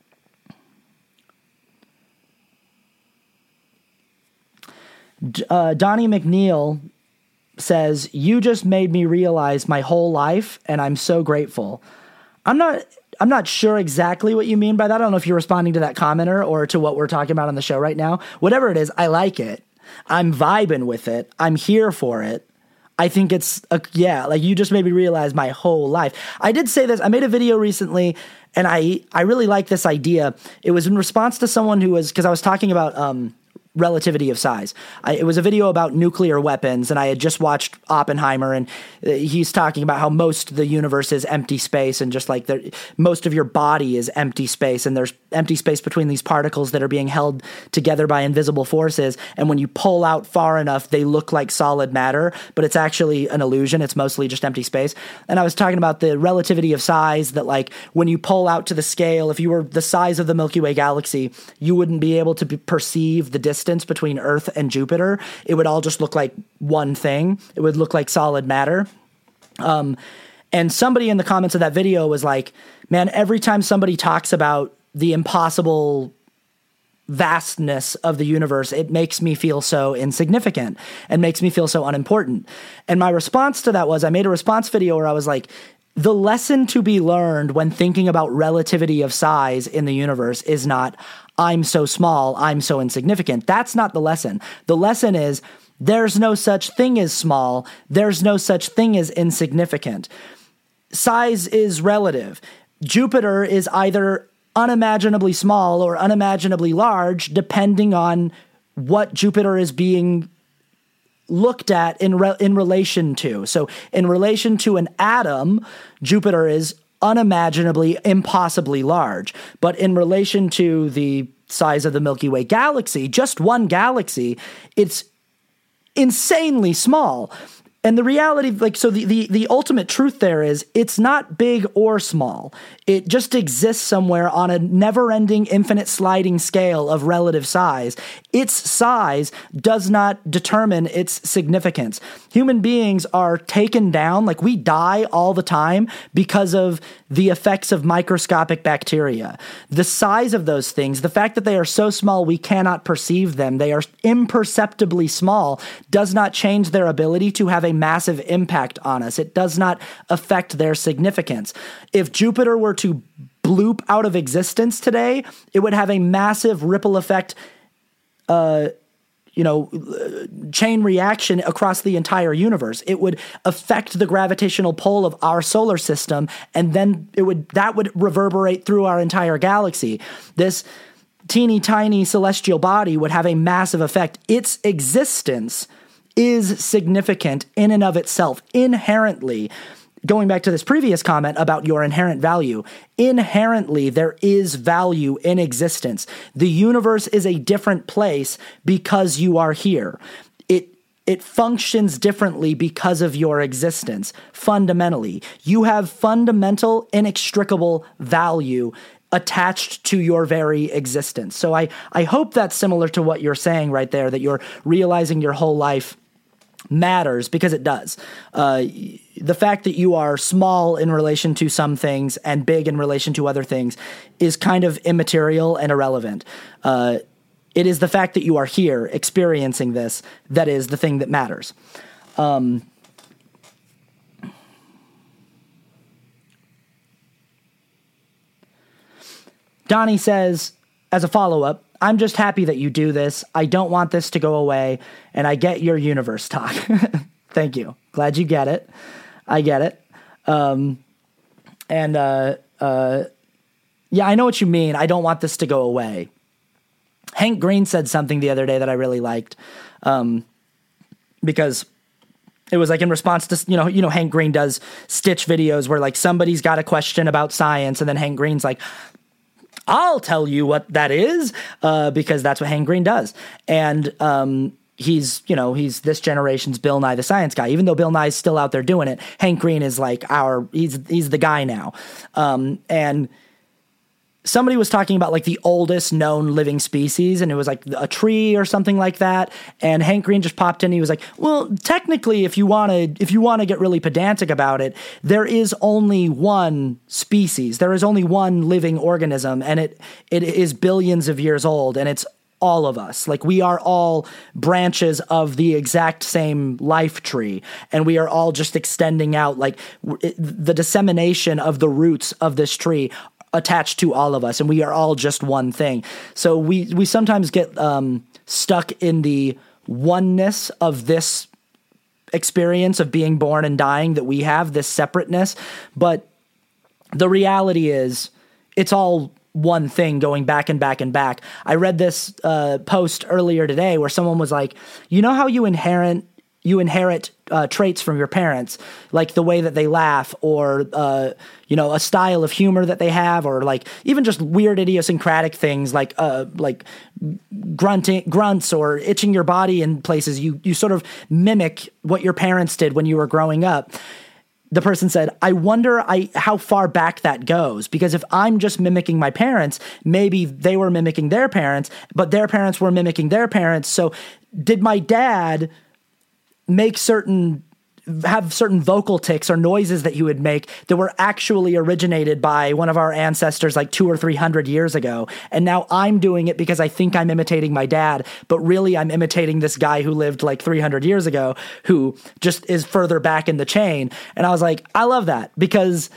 uh, Donnie McNeil says, you just made me realize my whole life, and I'm so grateful. I'm not I'm not sure exactly what you mean by that. I don't know if you're responding to that commenter or to what we're talking about on the show right now. Whatever it is, I like it. I'm vibing with it. I'm here for it. I think it's, a, yeah, like you just made me realize my whole life. I did say this. I made a video recently, and I, I really like this idea. It was in response to someone who was, because I was talking about um, relativity of size. I, it was a video about nuclear weapons, and I had just watched Oppenheimer, and uh, he's talking about how most of the universe is empty space, and just like there, most of your body is empty space, and there's empty space between these particles that are being held together by invisible forces, and when you pull out far enough, they look like solid matter, but it's actually an illusion. It's mostly just empty space. And I was talking about the relativity of size, that like when you pull out to the scale, if you were the size of the Milky Way galaxy, you wouldn't be able to be, perceive the distance between Earth and Jupiter. It would all just look like one thing. It would look like solid matter. Um, and somebody in the comments of that video was like, man, every time somebody talks about the impossible vastness of the universe, it makes me feel so insignificant and makes me feel so unimportant. And my response to that was, I made a response video where I was like, the lesson to be learned when thinking about relativity of size in the universe is not, I'm so small, I'm so insignificant. That's not the lesson. The lesson is, there's no such thing as small. There's no such thing as insignificant. Size is relative. Jupiter is either unimaginably small or unimaginably large, depending on what Jupiter is being looked at in re- in relation to. So in relation to an atom, Jupiter is unimaginably, impossibly large. But in relation to the size of the Milky Way galaxy, just one galaxy, it's insanely small. And the reality, like, so the, the, the ultimate truth there is it's not big or small. It just exists somewhere on a never-ending, infinite sliding scale of relative size. Its size does not determine its significance. Human beings are taken down, like we die all the time because of the effects of microscopic bacteria. The size of those things, the fact that they are so small we cannot perceive them, they are imperceptibly small, does not change their ability to have a massive impact on us. It does not affect their significance. If Jupiter were to bloop out of existence today, it would have a massive ripple effect, uh, you know, chain reaction across the entire universe. It would affect the gravitational pull of our solar system, and then it would that would reverberate through our entire galaxy. This teeny tiny celestial body would have a massive effect. Its existence is significant in and of itself, inherently. Going back to this previous comment about your inherent value, inherently there is value in existence. The universe is a different place because you are here. It it functions differently because of your existence, fundamentally. You have fundamental, inextricable value attached to your very existence. So I, I hope that's similar to what you're saying right there, that you're realizing your whole life matters, because it does. Uh, the fact that you are small in relation to some things and big in relation to other things is kind of immaterial and irrelevant. Uh, it is the fact that you are here experiencing this that is the thing that matters. Um, Donnie says, as a follow-up, I'm just happy that you do this. I don't want this to go away, and I get your universe talk. Thank you. Glad you get it. I get it. Um, and, uh, uh, yeah, I know what you mean. I don't want this to go away. Hank Green said something the other day that I really liked, um, because it was like in response to, you know, you know, Hank Green does Stitch videos where like somebody's got a question about science, and then Hank Green's like, I'll tell you what that is, uh, because that's what Hank Green does. And um, he's, you know, he's this generation's Bill Nye the Science Guy. Even though Bill Nye's still out there doing it, Hank Green is like our, he's he's the guy now. Um, and somebody was talking about like the oldest known living species, and it was like a tree or something like that. And Hank Green just popped in. He was like, well, technically, if you want to, if you want to get really pedantic about it, there is only one species. There is only one living organism, and it it is billions of years old, and it's all of us. Like, we are all branches of the exact same life tree, and we are all just extending out, like w- the dissemination of the roots of this tree attached to all of us, and we are all just one thing. So we we sometimes get um, stuck in the oneness of this experience of being born and dying that we have, this separateness. But the reality is, it's all one thing going back and back and back. I read this uh, post earlier today where someone was like, you know how you inherit you inherit uh, traits from your parents, like the way that they laugh, or, uh, you know, a style of humor that they have, or like even just weird idiosyncratic things like, uh, like grunting, grunts, or itching your body in places. You, you sort of mimic what your parents did when you were growing up. The person said, I wonder I how far back that goes, because if I'm just mimicking my parents, maybe they were mimicking their parents, but their parents were mimicking their parents. So did my dad make certain, have certain vocal tics or noises that he would make that were actually originated by one of our ancestors like two or three hundred years ago? And now I'm doing it because I think I'm imitating my dad, but really I'm imitating this guy who lived like three hundred years ago, who just is further back in the chain. And I was like, I love that, because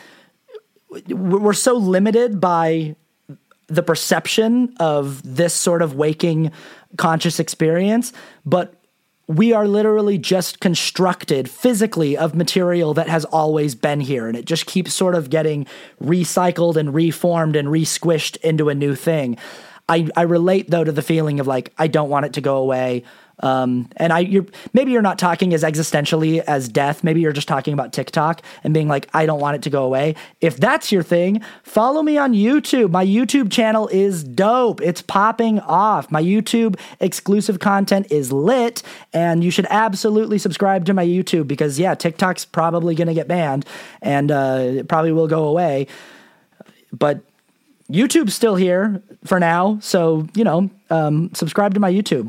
we're so limited by the perception of this sort of waking conscious experience, but we are literally just constructed physically of material that has always been here, and it just keeps sort of getting recycled and reformed and re-squished into a new thing. I, I relate, though, to the feeling of, like, I don't want it to go away. Um, and I, you're, maybe you're not talking as existentially as death. Maybe you're just talking about TikTok and being like, I don't want it to go away. If that's your thing, follow me on YouTube. My YouTube channel is dope. It's popping off. My YouTube exclusive content is lit, and you should absolutely subscribe to my YouTube because, yeah, TikTok's probably going to get banned, and uh, it probably will go away. But YouTube's still here for now, so, you know, um, subscribe to my YouTube.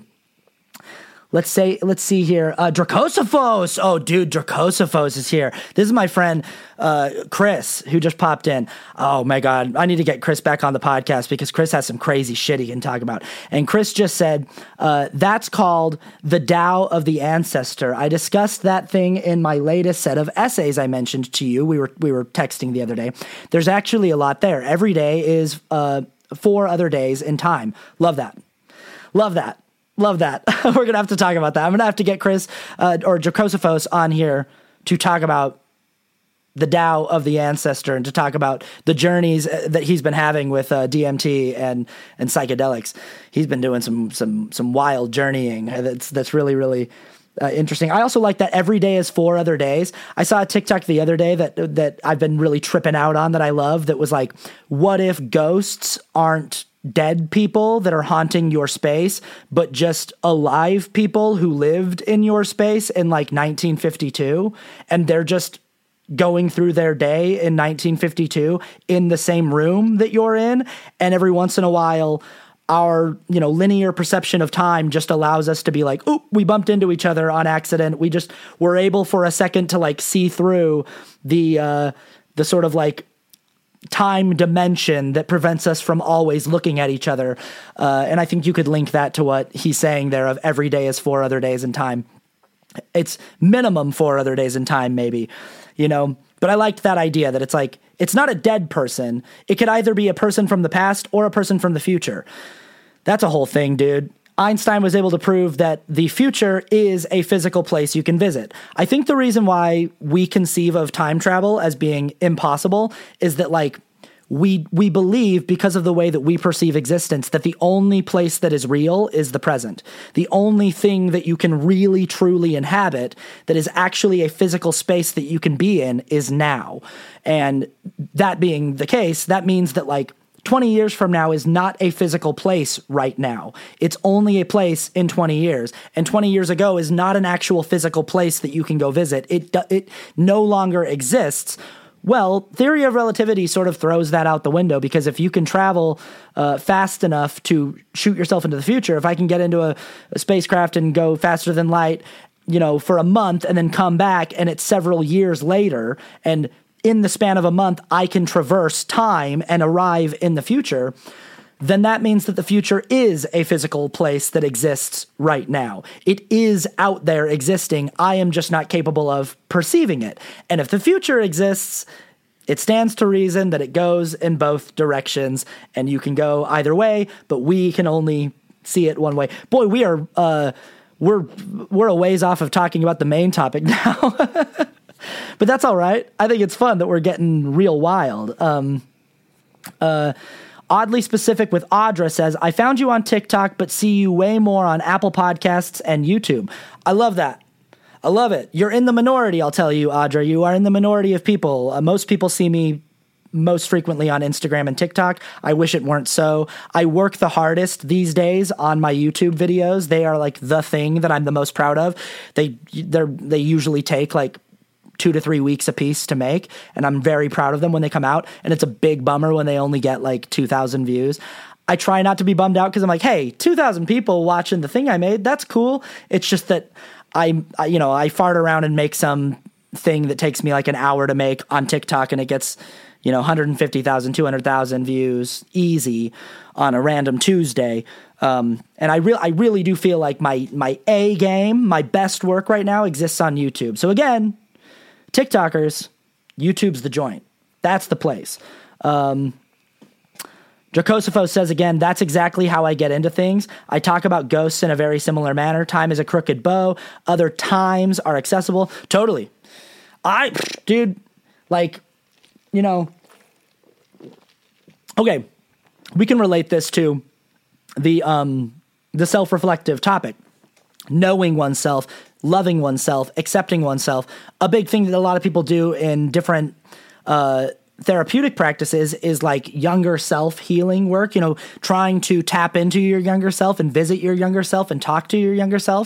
Let's say, let's see here. Uh, Dracosophos. Oh, dude, Dracosophos is here. This is my friend, uh, Chris, who just popped in. Oh my God. I need to get Chris back on the podcast because Chris has some crazy shit he can talk about. And Chris just said, uh, that's called the Tao of the Ancestor. I discussed that thing in my latest set of essays I mentioned to you. We were, we were texting the other day. There's actually a lot there. Every day is, uh, four other days in time. Love that. Love that. Love that. We're going to have to talk about that. I'm going to have to get Chris uh, or Dracosophos on here to talk about the Tao of the Ancestor and to talk about the journeys that he's been having with uh, D M T and and psychedelics. He's been doing some some some wild journeying that's that's really really uh, interesting. I also like that every day is four other days. I saw a TikTok the other day that that I've been really tripping out on that I love, that was like, what if ghosts aren't dead people that are haunting your space, but just alive people who lived in your space in like nineteen fifty-two, and they're just going through their day in nineteen fifty-two in the same room that you're in, and every once in a while our, you know, linear perception of time just allows us to be like, oh, we bumped into each other on accident. We just were able for a second to like see through the uh the sort of like time dimension that prevents us from always looking at each other. Uh, and I think you could link that to what he's saying there of every day is four other days in time. It's minimum four other days in time, maybe, you know, but I liked that idea that it's like, it's not a dead person. It could either be a person from the past or a person from the future. That's a whole thing, dude. Einstein was able to prove that the future is a physical place you can visit. I think the reason why we conceive of time travel as being impossible is that, like, we we believe, because of the way that we perceive existence, that the only place that is real is the present. The only thing that you can really, truly inhabit that is actually a physical space that you can be in is now. And that being the case, that means that, like, twenty years from now is not a physical place right now. It's only a place in twenty years. And twenty years ago is not an actual physical place that you can go visit. It it no longer exists. Well, theory of relativity sort of throws that out the window, because if you can travel uh, fast enough to shoot yourself into the future, if I can get into a, a spacecraft and go faster than light, you know, for a month and then come back and it's several years later, and in the span of a month, I can traverse time and arrive in the future, then that means that the future is a physical place that exists right now. It is out there existing. I am just not capable of perceiving it. And if the future exists, it stands to reason that it goes in both directions, and you can go either way, but we can only see it one way. Boy, we are, uh, we're, we're a ways off of talking about the main topic now. But that's all right. I think it's fun that we're getting real wild. Um, uh, Oddly Specific with Audra says, I found you on TikTok, but see you way more on Apple Podcasts and YouTube. I love that. I love it. You're in the minority, I'll tell you, Audra. You are in the minority of people. Uh, most people see me most frequently on Instagram and TikTok. I wish it weren't so. I work the hardest these days on my YouTube videos. They are like the thing that I'm the most proud of. They they're they usually take like two to three weeks a piece to make, and I'm very proud of them when they come out, and it's a big bummer when they only get like two thousand views. I try not to be bummed out because I'm like, hey, two thousand people watching the thing I made, that's cool. It's just that I, I, you know, I fart around and make some thing that takes me like an hour to make on TikTok, and it gets, you know, one hundred fifty thousand, two hundred thousand views easy on a random Tuesday. Um, and I really, I really do feel like my, my A game, my best work right now exists on YouTube. So again, TikTokers, YouTube's the joint. That's the place. Um, Jocosopho says again, that's exactly how I get into things. I talk about ghosts in a very similar manner. Time is a crooked bow. Other times are accessible. Totally. I, dude, like, you know, okay, we can relate this to the, um, the self-reflective topic. Knowing oneself, loving oneself, accepting oneself. A big thing that a lot of people do in different, uh, therapeutic practices is like younger self healing work, you know, trying to tap into your younger self and visit your younger self and talk to your younger self.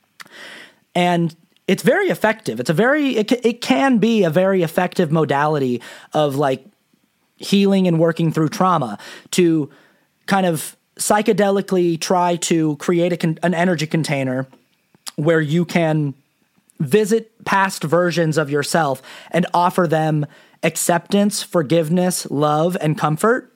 And it's very effective. It's a very, it, it can be a very effective modality of like healing and working through trauma to kind of psychedelically try to create a con- an energy container where you can visit past versions of yourself and offer them acceptance, forgiveness, love, and comfort.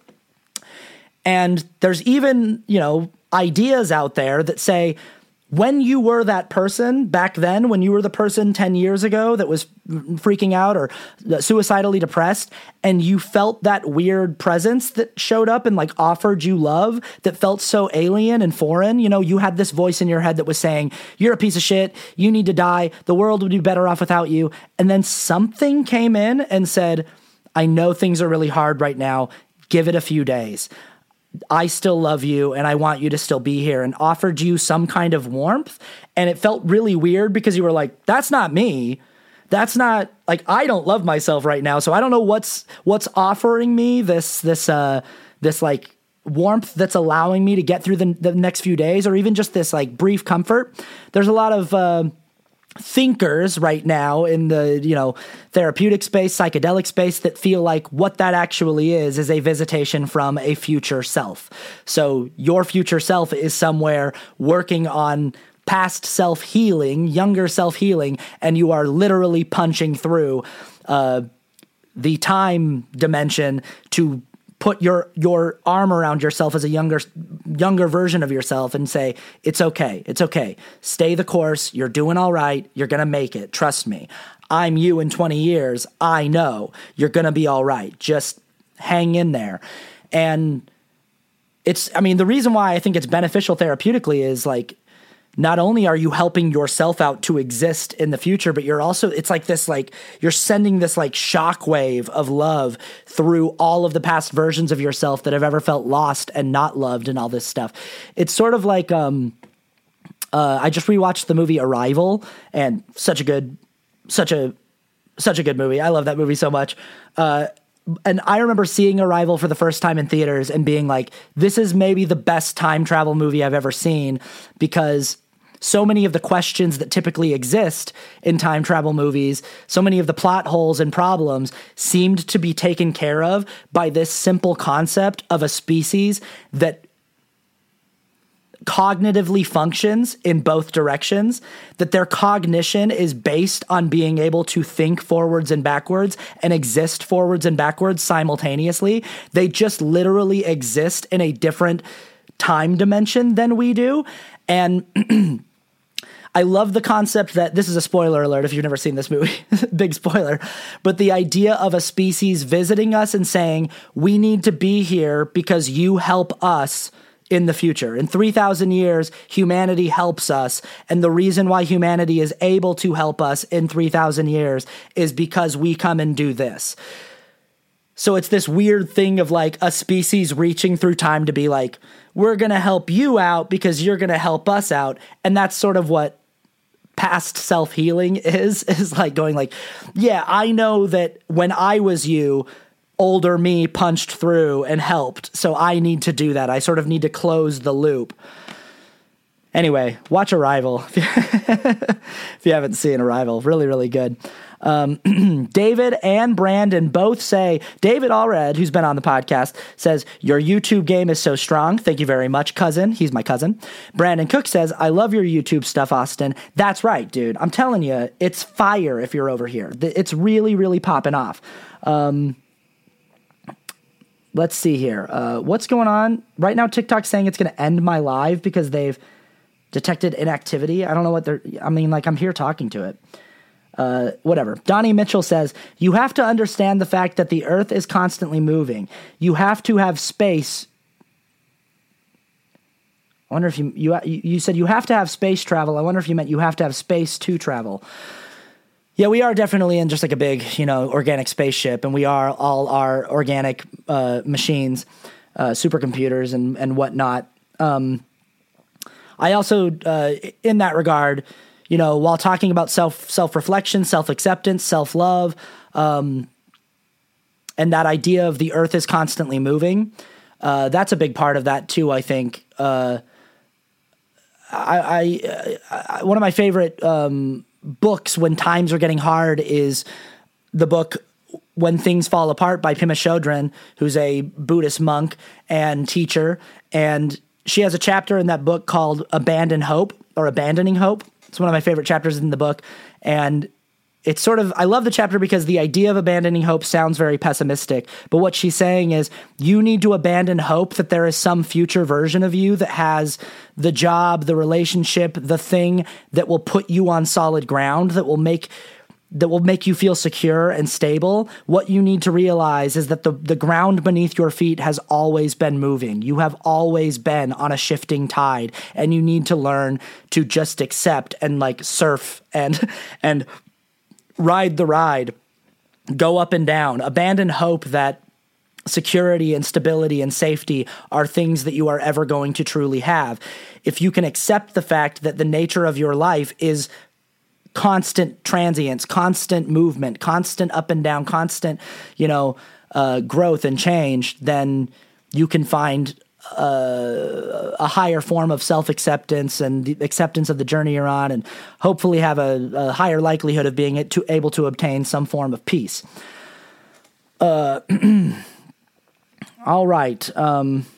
And there's even, you know, ideas out there that say, when you were that person back then, when you were the person ten years ago that was freaking out or suicidally depressed, and you felt that weird presence that showed up and like offered you love that felt so alien and foreign, you know, you had this voice in your head that was saying, you're a piece of shit, you need to die, the world would be better off without you. And then something came in and said, I know things are really hard right now, give it a few days. I still love you and I want you to still be here, and offered you some kind of warmth. And it felt really weird because you were like, that's not me. That's not like, I don't love myself right now. So I don't know what's, what's offering me this, this, uh, this like warmth that's allowing me to get through the, the next few days, or even just this like brief comfort. There's a lot of, uh, thinkers right now in the, you know, therapeutic space, psychedelic space that feel like what that actually is, is a visitation from a future self. So your future self is somewhere working on past self-healing, younger self-healing, and you are literally punching through uh, the time dimension to put your your arm around yourself as a younger younger version of yourself and say, it's okay, it's okay. Stay the course. You're doing all right. You're going to make it. Trust me. I'm you in twenty years. I know you're going to be all right. Just hang in there. And it's, I mean, the reason why I think it's beneficial therapeutically is like, not only are you helping yourself out to exist in the future, but you're also, it's like this, like you're sending this like shockwave of love through all of the past versions of yourself that have ever felt lost and not loved and all this stuff. It's sort of like, um, uh, I just rewatched the movie Arrival, and such a good, such a, such a good movie. I love that movie so much. Uh, And I remember seeing Arrival for the first time in theaters and being like, this is maybe the best time travel movie I've ever seen, because so many of the questions that typically exist in time travel movies, so many of the plot holes and problems seemed to be taken care of by this simple concept of a species that cognitively functions in both directions, that their cognition is based on being able to think forwards and backwards and exist forwards and backwards simultaneously. They just literally exist in a different time dimension than we do. And I love the concept that, this is a spoiler alert if you've never seen this movie, big spoiler, but the idea of a species visiting us and saying, we need to be here because you help us in the future. In three thousand years, humanity helps us. And the reason why humanity is able to help us in three thousand years is because we come and do this. So it's this weird thing of like a species reaching through time to be like, we're going to help you out because you're going to help us out. And that's sort of what past self-healing is, is like going like, yeah, I know that when I was you, older me punched through and helped. So I need to do that. I sort of need to close the loop. Anyway, watch Arrival if you haven't seen Arrival. Really, really good. Um, David and Brandon both say, David Allred, who's been on the podcast, says, your YouTube game is so strong. Thank you very much, cousin. He's my cousin. Brandon Cook says, I love your YouTube stuff, Austin. That's right, dude. I'm telling you, it's fire if you're over here. It's really, really popping off. Um, let's see here. Uh, what's going on? Right now, TikTok's saying it's going to end my live because they've detected inactivity. I don't know what they're, I mean, like, I'm here talking to it. Uh, whatever. Donnie Mitchell says, you have to understand the fact that the earth is constantly moving. You have to have space I wonder if you, you, you said you have to have space travel. I wonder if you meant you have to have space to travel. Yeah, we are definitely in just like a big, you know, organic spaceship, and we are all our organic uh, machines, uh, supercomputers and, and whatnot. Um, I also, uh, in that regard, you know, while talking about self, self-reflection, self-acceptance, self-love, um, and that idea of the earth is constantly moving, uh, that's a big part of that too, I think. Uh, I, I, I, one of my favorite um, books when times are getting hard is the book When Things Fall Apart by Pema Chodron, who's a Buddhist monk and teacher. And she has a chapter in that book called Abandon Hope, or Abandoning Hope. It's one of my favorite chapters in the book. And it's sort of, I love the chapter because the idea of abandoning hope sounds very pessimistic. But what she's saying is you need to abandon hope that there is some future version of you that has the job, the relationship, the thing that will put you on solid ground, that will make that will make you feel secure and stable. What you need to realize is that the, the ground beneath your feet has always been moving. You have always been on a shifting tide, and you need to learn to just accept and like surf and and ride the ride, go up and down, abandon hope that security and stability and safety are things that you are ever going to truly have. If you can accept the fact that the nature of your life is constant transience, constant movement, constant up and down, constant, you know, uh, growth and change, then you can find uh, a higher form of self-acceptance and the acceptance of the journey you're on, and hopefully have a, a higher likelihood of being it to, able to obtain some form of peace. Uh, all right. Um,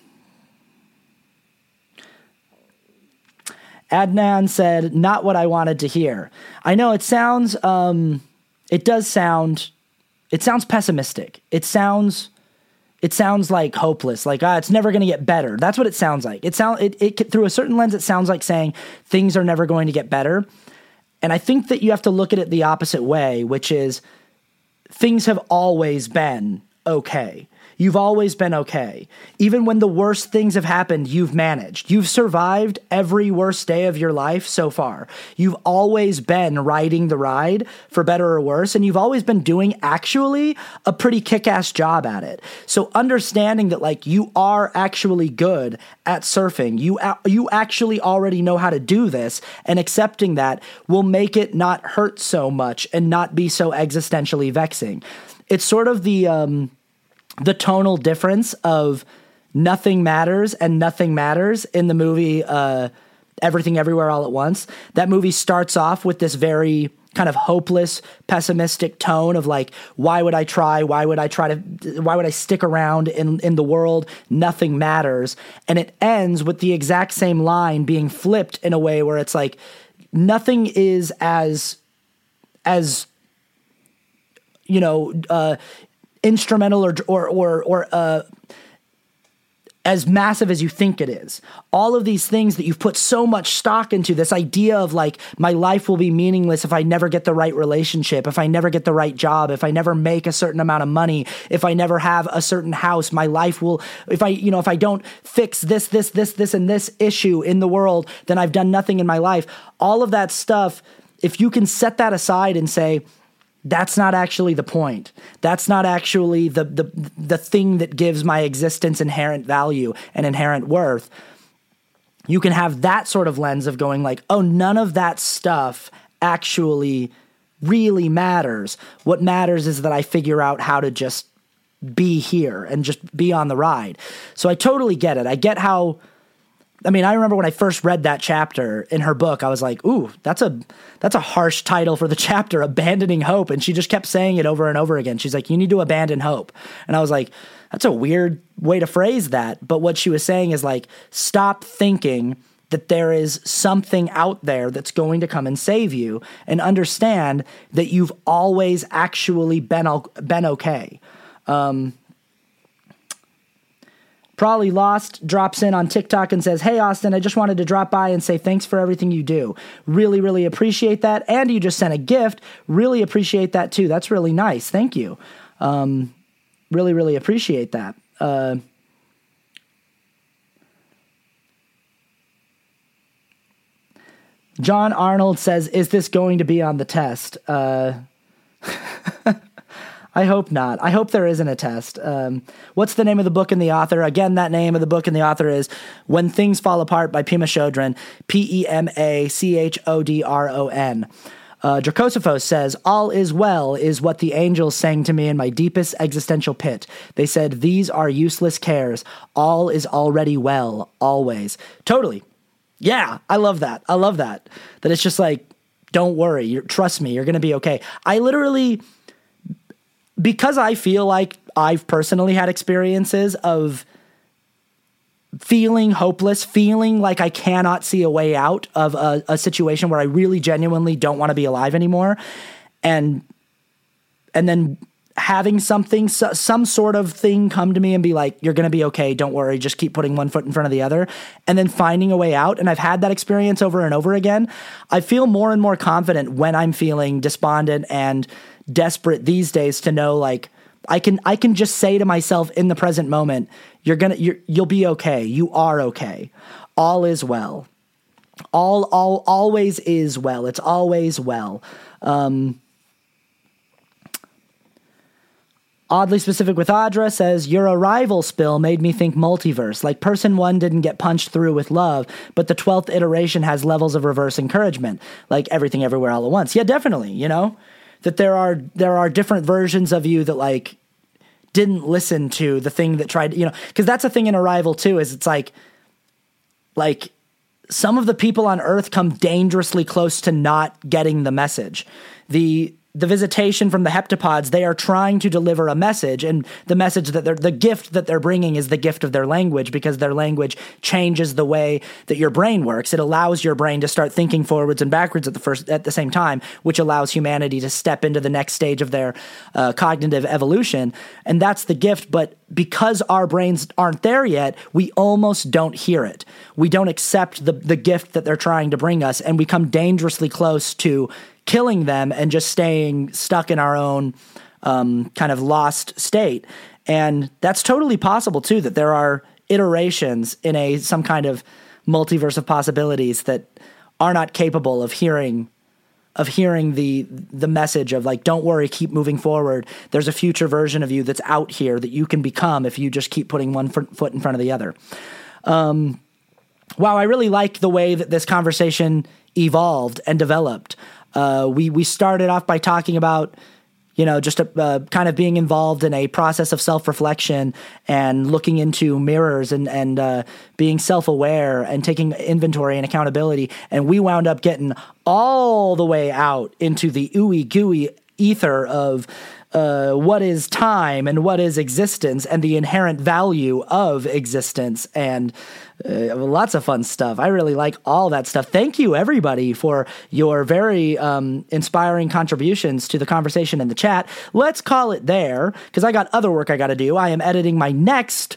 Adnan said, not what I wanted to hear. I know it sounds, um, it does sound, it sounds pessimistic. It sounds, it sounds like hopeless, like, ah, it's never going to get better. That's what it sounds like. It sound, it, it, through a certain lens, it sounds like saying things are never going to get better. And I think that you have to look at it the opposite way, which is things have always been okay. You've always been okay. Even when the worst things have happened, you've managed. You've survived every worst day of your life so far. You've always been riding the ride, for better or worse, and you've always been doing actually a pretty kick-ass job at it. So understanding that like you are actually good at surfing, you you actually already know how to do this, and accepting that will make it not hurt so much and not be so existentially vexing. It's sort of the um the tonal difference of Nothing Matters and Nothing Matters in the movie uh, Everything Everywhere All at Once. That movie starts off with this very kind of hopeless, pessimistic tone of like, why would I try? Why would I try to, why would I stick around in, in the world? Nothing matters. And it ends with the exact same line being flipped in a way where it's like, nothing is as, as, you know, uh, instrumental or or or, or uh, as massive as you think it is. All of these things that you've put so much stock into, this idea of like, my life will be meaningless if I never get the right relationship, if I never get the right job, if I never make a certain amount of money, if I never have a certain house, my life will, if I, you know, if I don't fix this, this, this, this, and this issue in the world, then I've done nothing in my life. All of that stuff, if you can set that aside and say, that's not actually the point. That's not actually the, the the thing that gives my existence inherent value and inherent worth. You can have that sort of lens of going like, oh, none of that stuff actually really matters. What matters is that I figure out how to just be here and just be on the ride. So I totally get it. I get how, I mean, I remember when I first read that chapter in her book, I was like, ooh, that's a that's a harsh title for the chapter, Abandoning Hope. And she just kept saying it over and over again. She's like, you need to abandon hope. And I was like, that's a weird way to phrase that. But what she was saying is like, stop thinking that there is something out there that's going to come and save you, and understand that you've always actually been, been okay. Um, Probably Lost drops in on TikTok and says, hey, Austin, I just wanted to drop by and say thanks for everything you do. Really, really appreciate that. And you just sent a gift. Really appreciate that, too. That's really nice. Thank you. Um, really, really appreciate that. Uh, John Arnold says, is this going to be on the test? Uh, I hope not. I hope there isn't a test. Um, what's the name of the book and the author? Again, that name of the book and the author is When Things Fall Apart by Pema Chodron, P E M A C H O D R O N. Uh, Dracosophos says, all is well is what the angels sang to me in my deepest existential pit. They said, these are useless cares. All is already well, always. Totally. Yeah, I love that. I love that. That it's just like, don't worry. You're, trust me, you're going to be okay. I literally, because I feel like I've personally had experiences of feeling hopeless, feeling like I cannot see a way out of a, a situation where I really genuinely don't want to be alive anymore. And, and then having something, so, some sort of thing come to me and be like, you're going to be okay. Don't worry. Just keep putting one foot in front of the other, and then finding a way out. And I've had that experience over and over again. I feel more and more confident when I'm feeling despondent and desperate these days to know, like, I can, I can just say to myself in the present moment, you're going to, you're, you'll be okay. You are okay. All is well. All, all, always is well. It's always well. Um, Oddly Specific with Audra says, your arrival spill made me think multiverse. Like person one didn't get punched through with love, but the twelfth iteration has levels of reverse encouragement. Like Everything Everywhere All at Once. Yeah, definitely. You know, that there are, there are different versions of you that like didn't listen to the thing that tried, you know, because that's a thing in Arrival too, is it's like, like some of the people on Earth come dangerously close to not getting the message. The, the visitation from the heptapods, they are trying to deliver a message, and the message that they're, the gift that they're bringing is the gift of their language, because their language changes the way that your brain works. It allows your brain to start thinking forwards and backwards at the first, at the same time, which allows humanity to step into the next stage of their uh, cognitive evolution. And that's the gift. But because our brains aren't there yet, we almost don't hear it. We don't accept the, the gift that they're trying to bring us, and we come dangerously close to killing them and just staying stuck in our own um, kind of lost state. And that's totally possible too, that there are iterations in a some kind of multiverse of possibilities that are not capable of hearing of hearing the the message of like, don't worry, keep moving forward. There's a future version of you that's out here that you can become if you just keep putting one foot in front of the other. Um, wow, I really like the way that this conversation evolved and developed. Uh, we we started off by talking about, you know, just a, uh, kind of being involved in a process of self-reflection and looking into mirrors and and uh, being self-aware and taking inventory and accountability. And we wound up getting all the way out into the ooey gooey ether of uh, what is time and what is existence and the inherent value of existence, and uh, lots of fun stuff. I really like all that stuff. Thank you, everybody, for your very um, inspiring contributions to the conversation in the chat. Let's call it there, because I got other work I got to do. I am editing my next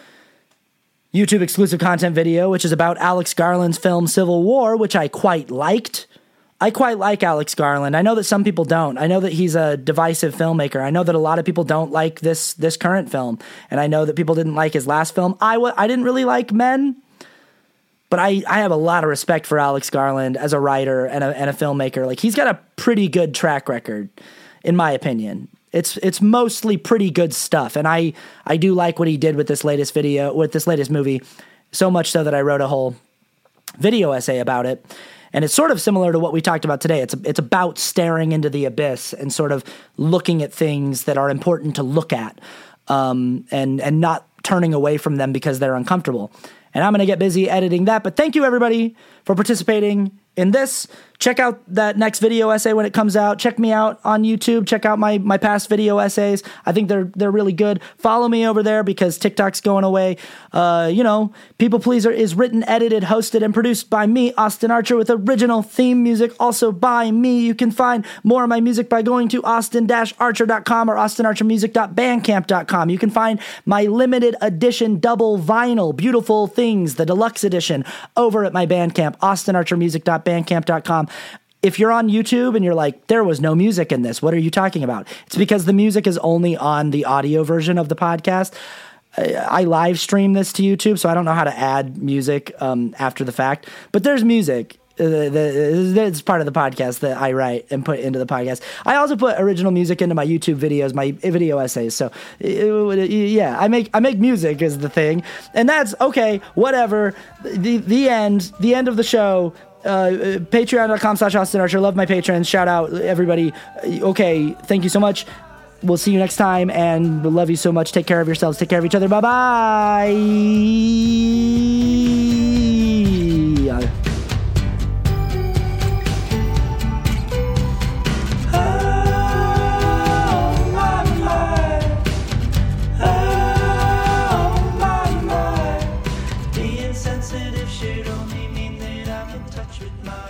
YouTube exclusive content video, which is about Alex Garland's film Civil War, which I quite liked. I quite like Alex Garland. I know that some people don't. I know that he's a divisive filmmaker. I know that a lot of people don't like this this current film, and I know that people didn't like his last film. I, w- I didn't really like Men, but I, I have a lot of respect for Alex Garland as a writer and a, and a filmmaker. Like, he's got a pretty good track record, in my opinion. It's it's mostly pretty good stuff, and I I do like what he did with this latest video, with this latest movie, so much so that I wrote a whole video essay about it. And it's sort of similar to what we talked about today. It's it's about staring into the abyss and sort of looking at things that are important to look at, um, and and not turning away from them because they're uncomfortable. And I'm going to get busy editing that. But thank you, everybody, for participating in this. Check out that next video essay when it comes out. Check me out on YouTube. Check out my my past video essays. I think they're they're really good. Follow me over there because TikTok's going away. Uh, you know, People Pleaser is written, edited, hosted, and produced by me, Austin Archer, with original theme music also by me. You can find more of my music by going to austin dash archer dot com or austin archer music dot bandcamp dot com. You can find my limited edition double vinyl, Beautiful Things, the deluxe edition, over at my Bandcamp, austin archer music dot bandcamp dot com. If you're on YouTube and you're like, there was no music in this, what are you talking about? It's because the music is only on the audio version of the podcast. I, I live stream this to YouTube, so I don't know how to add music um, after the fact. But there's music. Uh, the, it's part of the podcast that I write and put into the podcast. I also put original music into my YouTube videos, my video essays. So it, yeah, I make I make music is the thing, and that's okay. Whatever. The the end. The end of the show. Uh, Patreon.com slash Austin Archer. Love my patrons. Shout out everybody. Okay, thank you so much. We'll see you next time, and love you so much. Take care of yourselves. Take care of each other. Bye bye.
Being sensitive should only mean that I'm in touch with my